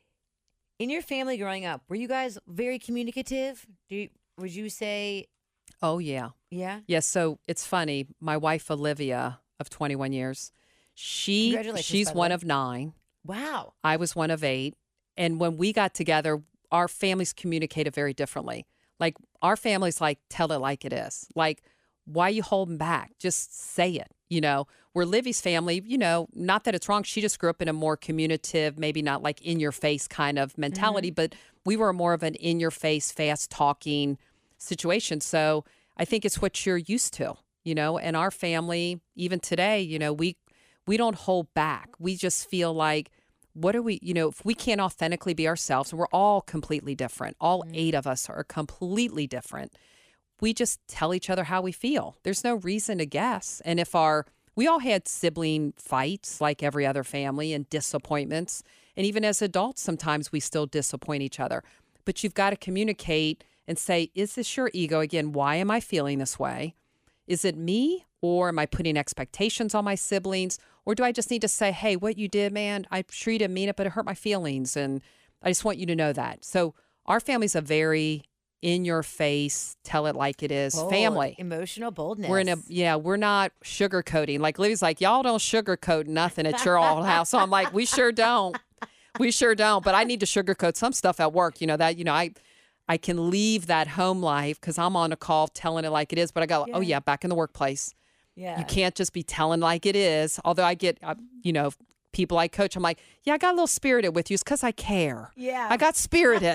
S2: in your family growing up, were you guys very communicative? Do you, would you say,
S3: Oh, yeah.
S2: yeah?
S3: Yes. So it's funny. My wife, Olivia, of twenty-one years, she
S2: Congratulations,
S3: she's
S2: by the
S3: one
S2: way.
S3: of nine.
S2: Wow.
S3: I was one of eight. And when we got together, our families communicated very differently. Like our families like tell it like it is. Like, why you holding back? Just say it. You know, where Livy's family, you know, not that it's wrong. She just grew up in a more communicative, maybe not like in your face kind of mentality,
S2: Mm-hmm.
S3: but we were more of an in your face, fast talking situation. So I think it's what you're used to, you know, and our family, even today, you know, we, we don't hold back. We just feel like, what are we, you know, if we can't authentically be ourselves, and we're all completely different, all eight of us are completely different. We just tell each other how we feel. There's no reason to guess. And if our, we all had sibling fights like every other family and disappointments. And even as adults, sometimes we still disappoint each other. But you've got to communicate and say, is this your ego? Again, why am I feeling this way? Is it me, or am I putting expectations on my siblings? Or do I just need to say, hey, what you did, man, I'm sure you didn't mean it, but it hurt my feelings. And I just want you to know that. So our family's a very in your face, tell it like it is
S2: Bold,
S3: family.
S2: Emotional boldness.
S3: We're in a, yeah, we're not sugarcoating. Like Livy's like, y'all don't sugarcoat nothing at your old house. So I'm like, we sure don't. We sure don't. But I need to sugarcoat some stuff at work. You know, that, you know, I, I can leave that home life because I'm on a call telling it like it is. But I go, oh, yeah, back in the workplace.
S2: Yeah.
S3: You can't just be telling like it is. Although I get, uh, you know, people I coach, I'm like, yeah, I got a little spirited with you. It's because I care.
S2: Yeah.
S3: I got spirited.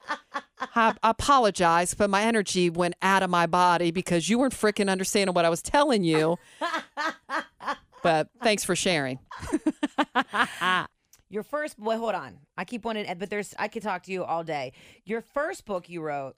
S3: I, I apologize, but my energy went out of my body because you weren't freaking understanding what I was telling you. But thanks for sharing.
S2: Your first, well, hold on. I keep wanting, but there's, I could talk to you all day. Your first book you wrote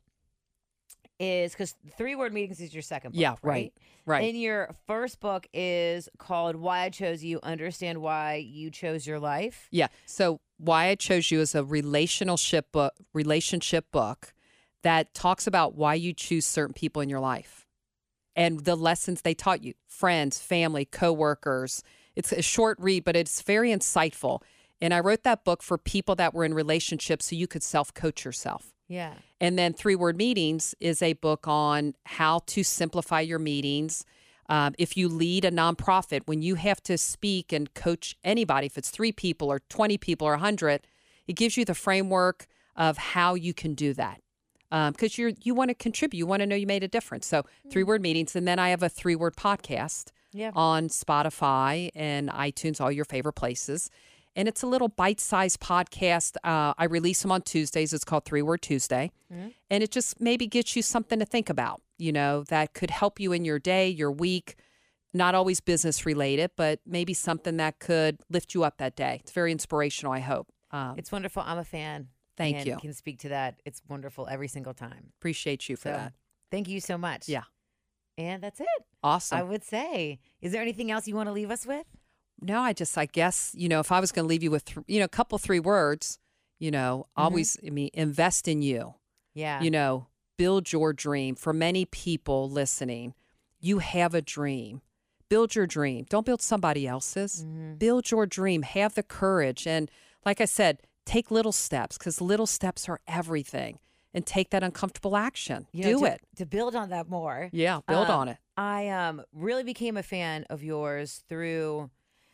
S2: is, because Three Word Meetings is your second book,
S3: Yeah, right, right.
S2: And your first book is called Why I Chose You, Understand Why You Chose Your Life.
S3: Yeah. So Why I Chose You is a relationship book, relationship book that talks about why you choose certain people in your life and the lessons they taught you, friends, family, coworkers. It's a short read, but it's very insightful. And I wrote that book for people that were in relationships so you could self-coach yourself.
S2: Yeah.
S3: And then Three Word Meetings is a book on how to simplify your meetings. Um, if you lead a nonprofit, when you have to speak and coach anybody, if it's three people or twenty people or one hundred, it gives you the framework of how you can do that. Because um, you're you want to contribute. You want to know you made a difference. So Three Word Meetings. And then I have a Three Word podcast
S2: Yeah.
S3: on Spotify and iTunes, all your favorite places. And it's a little bite-sized podcast. Uh, I release them on Tuesdays. It's called Three Word Tuesday. Mm-hmm. And it just maybe gets you something to think about, you know, that could help you in your day, your week. Not always business related, but maybe something that could lift you up that day. It's very inspirational, I hope. Um,
S2: It's wonderful. I'm a fan.
S3: Thank
S2: and
S3: you.
S2: Can speak to that. It's wonderful every single time.
S3: appreciate you for
S2: So,
S3: that.
S2: Thank you so much.
S3: Yeah.
S2: And that's it.
S3: Awesome.
S2: I would say. Is there anything else you want to leave us with?
S3: No, I just, I guess, you know, if I was going to leave you with, th- you know, a couple, three words, you know, always, I mean, invest in you.
S2: Yeah.
S3: You know, build your dream. For many people listening, you have a dream. Build your dream. Don't build somebody else's.
S2: Mm-hmm.
S3: Build your dream. Have the courage. And like I said, take little steps because little steps are everything. And take that uncomfortable action.
S2: You know,
S3: Do
S2: to,
S3: it.
S2: To build on that more.
S3: Yeah, build
S2: um,
S3: on it.
S2: I um really became a fan of yours through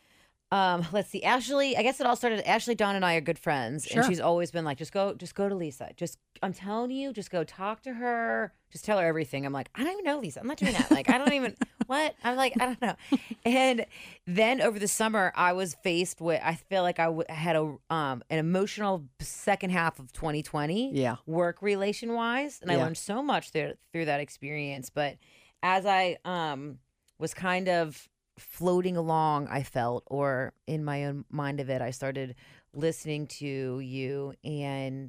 S2: um let's see, Ashley. I guess it all started. Ashley, Dawn, and I are good friends,
S3: Sure.
S2: and she's always been like, just go, just go to Lisa. Just I'm telling you, just go talk to her. Just tell her everything. I'm like, I don't even know Lisa. I'm not doing that. Like, I don't even what. I'm like, I don't know. And then over the summer, I was faced with. I feel like I w- had a um an emotional second half of twenty twenty.
S3: Yeah.
S2: Work relation wise, and I
S3: Yeah.
S2: learned so much there through that experience. But as I um was kind of floating along, I felt, or in my own mind of it, I started listening to you and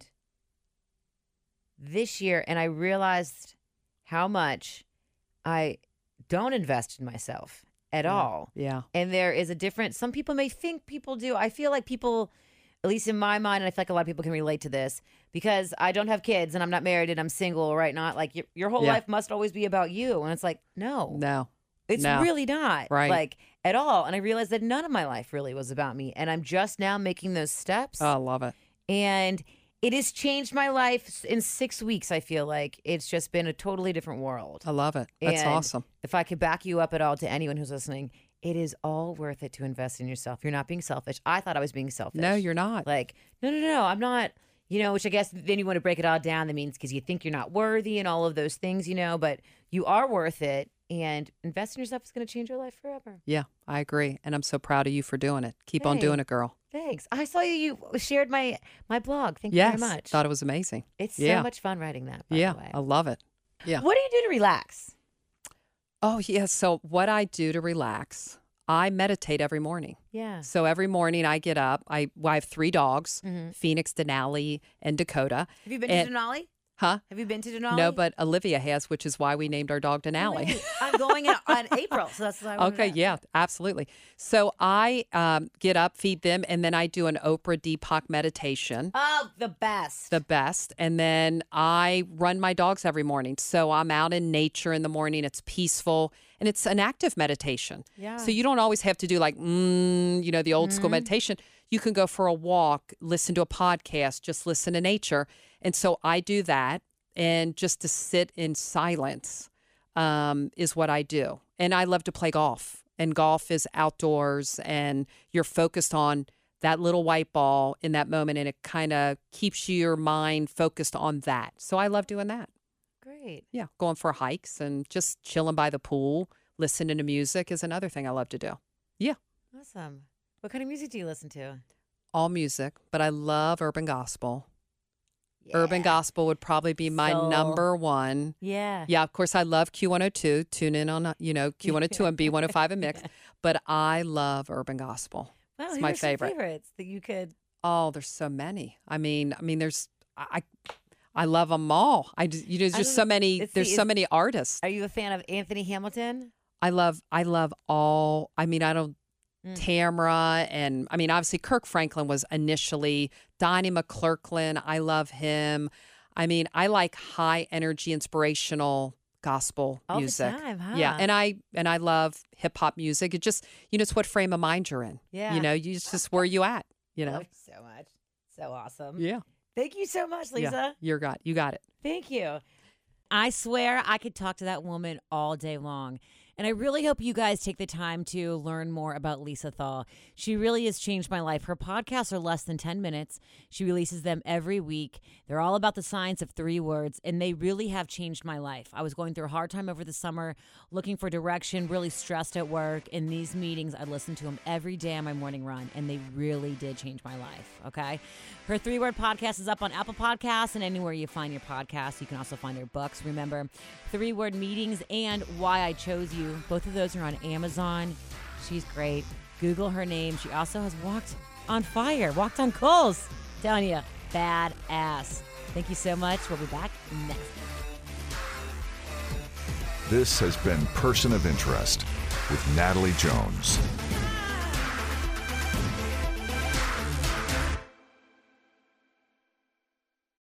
S2: this year, and I realized how much I don't invest in myself at all.
S3: Yeah.
S2: And there is a difference. Some people may think people do. I feel like people, at least in my mind, and I feel like a lot of people can relate to this because I don't have kids and I'm not married and I'm single, right? Not like your, your whole
S3: Yeah.
S2: life must always be about you. And it's like, no,
S3: No.
S2: It's
S3: No.
S2: really not.
S3: Right.
S2: Like, at all. And I realized that none of my life really was about me. And I'm just now making those steps.
S3: Oh, I love it.
S2: And it has changed my life in six weeks, I feel like. It's just been a totally different world.
S3: I love it. That's
S2: And
S3: awesome.
S2: If I could back you up at all to anyone who's listening, it is all worth it to invest in yourself. You're not being selfish. I thought I was being selfish.
S3: No, you're not.
S2: Like, no, no, no, I'm not, you know, which I guess then you want to break it all down. That means because you think you're not worthy and all of those things, you know, but you are worth it. And invest in yourself is going to change your life forever.
S3: Yeah, I agree. And I'm so proud of you for doing it. Keep on
S2: Hey.
S3: doing it, girl.
S2: Thanks. I saw you, you shared my my blog. Thank
S3: Yes.
S2: you very much.
S3: Thought it was amazing.
S2: It's
S3: Yeah.
S2: so much fun writing that, by
S3: Yeah,
S2: the way.
S3: I love it. Yeah.
S2: What do you do to relax?
S3: Oh, yeah. So what I do to relax, I meditate every morning.
S2: Yeah.
S3: So every morning I get up. I, well, I have three dogs,
S2: Mm-hmm.
S3: Phoenix, Denali, and Dakota.
S2: Have you been
S3: And-
S2: to Denali?
S3: Huh?
S2: Have you been to Denali?
S3: No, but Olivia has, which is why we named our dog Denali.
S2: Great. I'm going in on April, so that's why I wanted
S3: Okay,
S2: to-
S3: yeah, absolutely. So I um, get up, feed them, and then I do an Oprah Deepak meditation,
S2: Oh, the best.
S3: the best. And then I run my dogs every morning. So I'm out in nature in the morning. It's peaceful, and it's an active meditation.
S2: Yeah.
S3: So you don't always have to do like, mm, you know, the old school meditation. You can go for a walk, listen to a podcast, just listen to nature. And so I do that, and just to sit in silence um, is what I do. And I love to play golf, and golf is outdoors, and you're focused on that little white ball in that moment, and it kind of keeps your mind focused on that. So I love doing that.
S2: Great.
S3: Yeah, going for hikes and just chilling by the pool, listening to music is another thing I love to do. Yeah,
S2: Awesome. What kind of music do you listen to?
S3: all music, but I love urban gospel. Urban
S2: Yeah.
S3: gospel would probably be my
S2: Soul.
S3: number one.
S2: Yeah.
S3: Yeah, of course, I love Q one oh two. Tune in on, uh, you know, Q one oh two and B one oh five and Mix. But I love urban gospel.
S2: Wow,
S3: It's
S2: who
S3: my
S2: are some
S3: favorite.
S2: favorites that you could.
S3: Oh, there's so many. I mean, I mean, there's, I, I I love them all. I just, you know, there's
S2: I
S3: just
S2: don't
S3: so
S2: know.
S3: many,
S2: Let's
S3: there's
S2: see,
S3: so
S2: is-
S3: many artists.
S2: Are you a fan of Anthony Hamilton?
S3: I love, I love all, I mean, I don't,
S2: Mm.
S3: Tamra, and I mean, obviously Kirk Franklin was initially, Donnie McClurkin, I love him. I mean, I like high energy, inspirational gospel
S2: All the
S3: music.
S2: time,
S3: Yeah,
S2: huh?
S3: and I and I love hip hop music. It just, you know, it's what frame of mind you're in.
S2: Yeah.
S3: You know, you it's just where you at, you know.
S2: Love you so much. So awesome.
S3: Yeah.
S2: Thank you so much, Lisa.
S3: Yeah. You got you got it.
S2: Thank you. I swear I could talk to that woman all day long. And I really hope you guys take the time to learn more about Lisa Thal. She really has changed my life. Her podcasts are less than ten minutes. She releases them every week. They're all about the science of three words, and they really have changed my life. I was going through a hard time over the summer, looking for direction, really stressed at work. In these meetings, I listened to them every day on my morning run, and they really did change my life, okay? Her three-word podcast is up on Apple Podcasts and anywhere you find your podcasts. You can also find her books. Remember, Three-Word Meetings and Why I Chose You. Both of those are on Amazon. She's great. Google her name. She also has walked on fire, walked on coals. Telling you, badass. Thank you so much. We'll be back next week.
S1: This has been Person of Interest with Natalie Jones.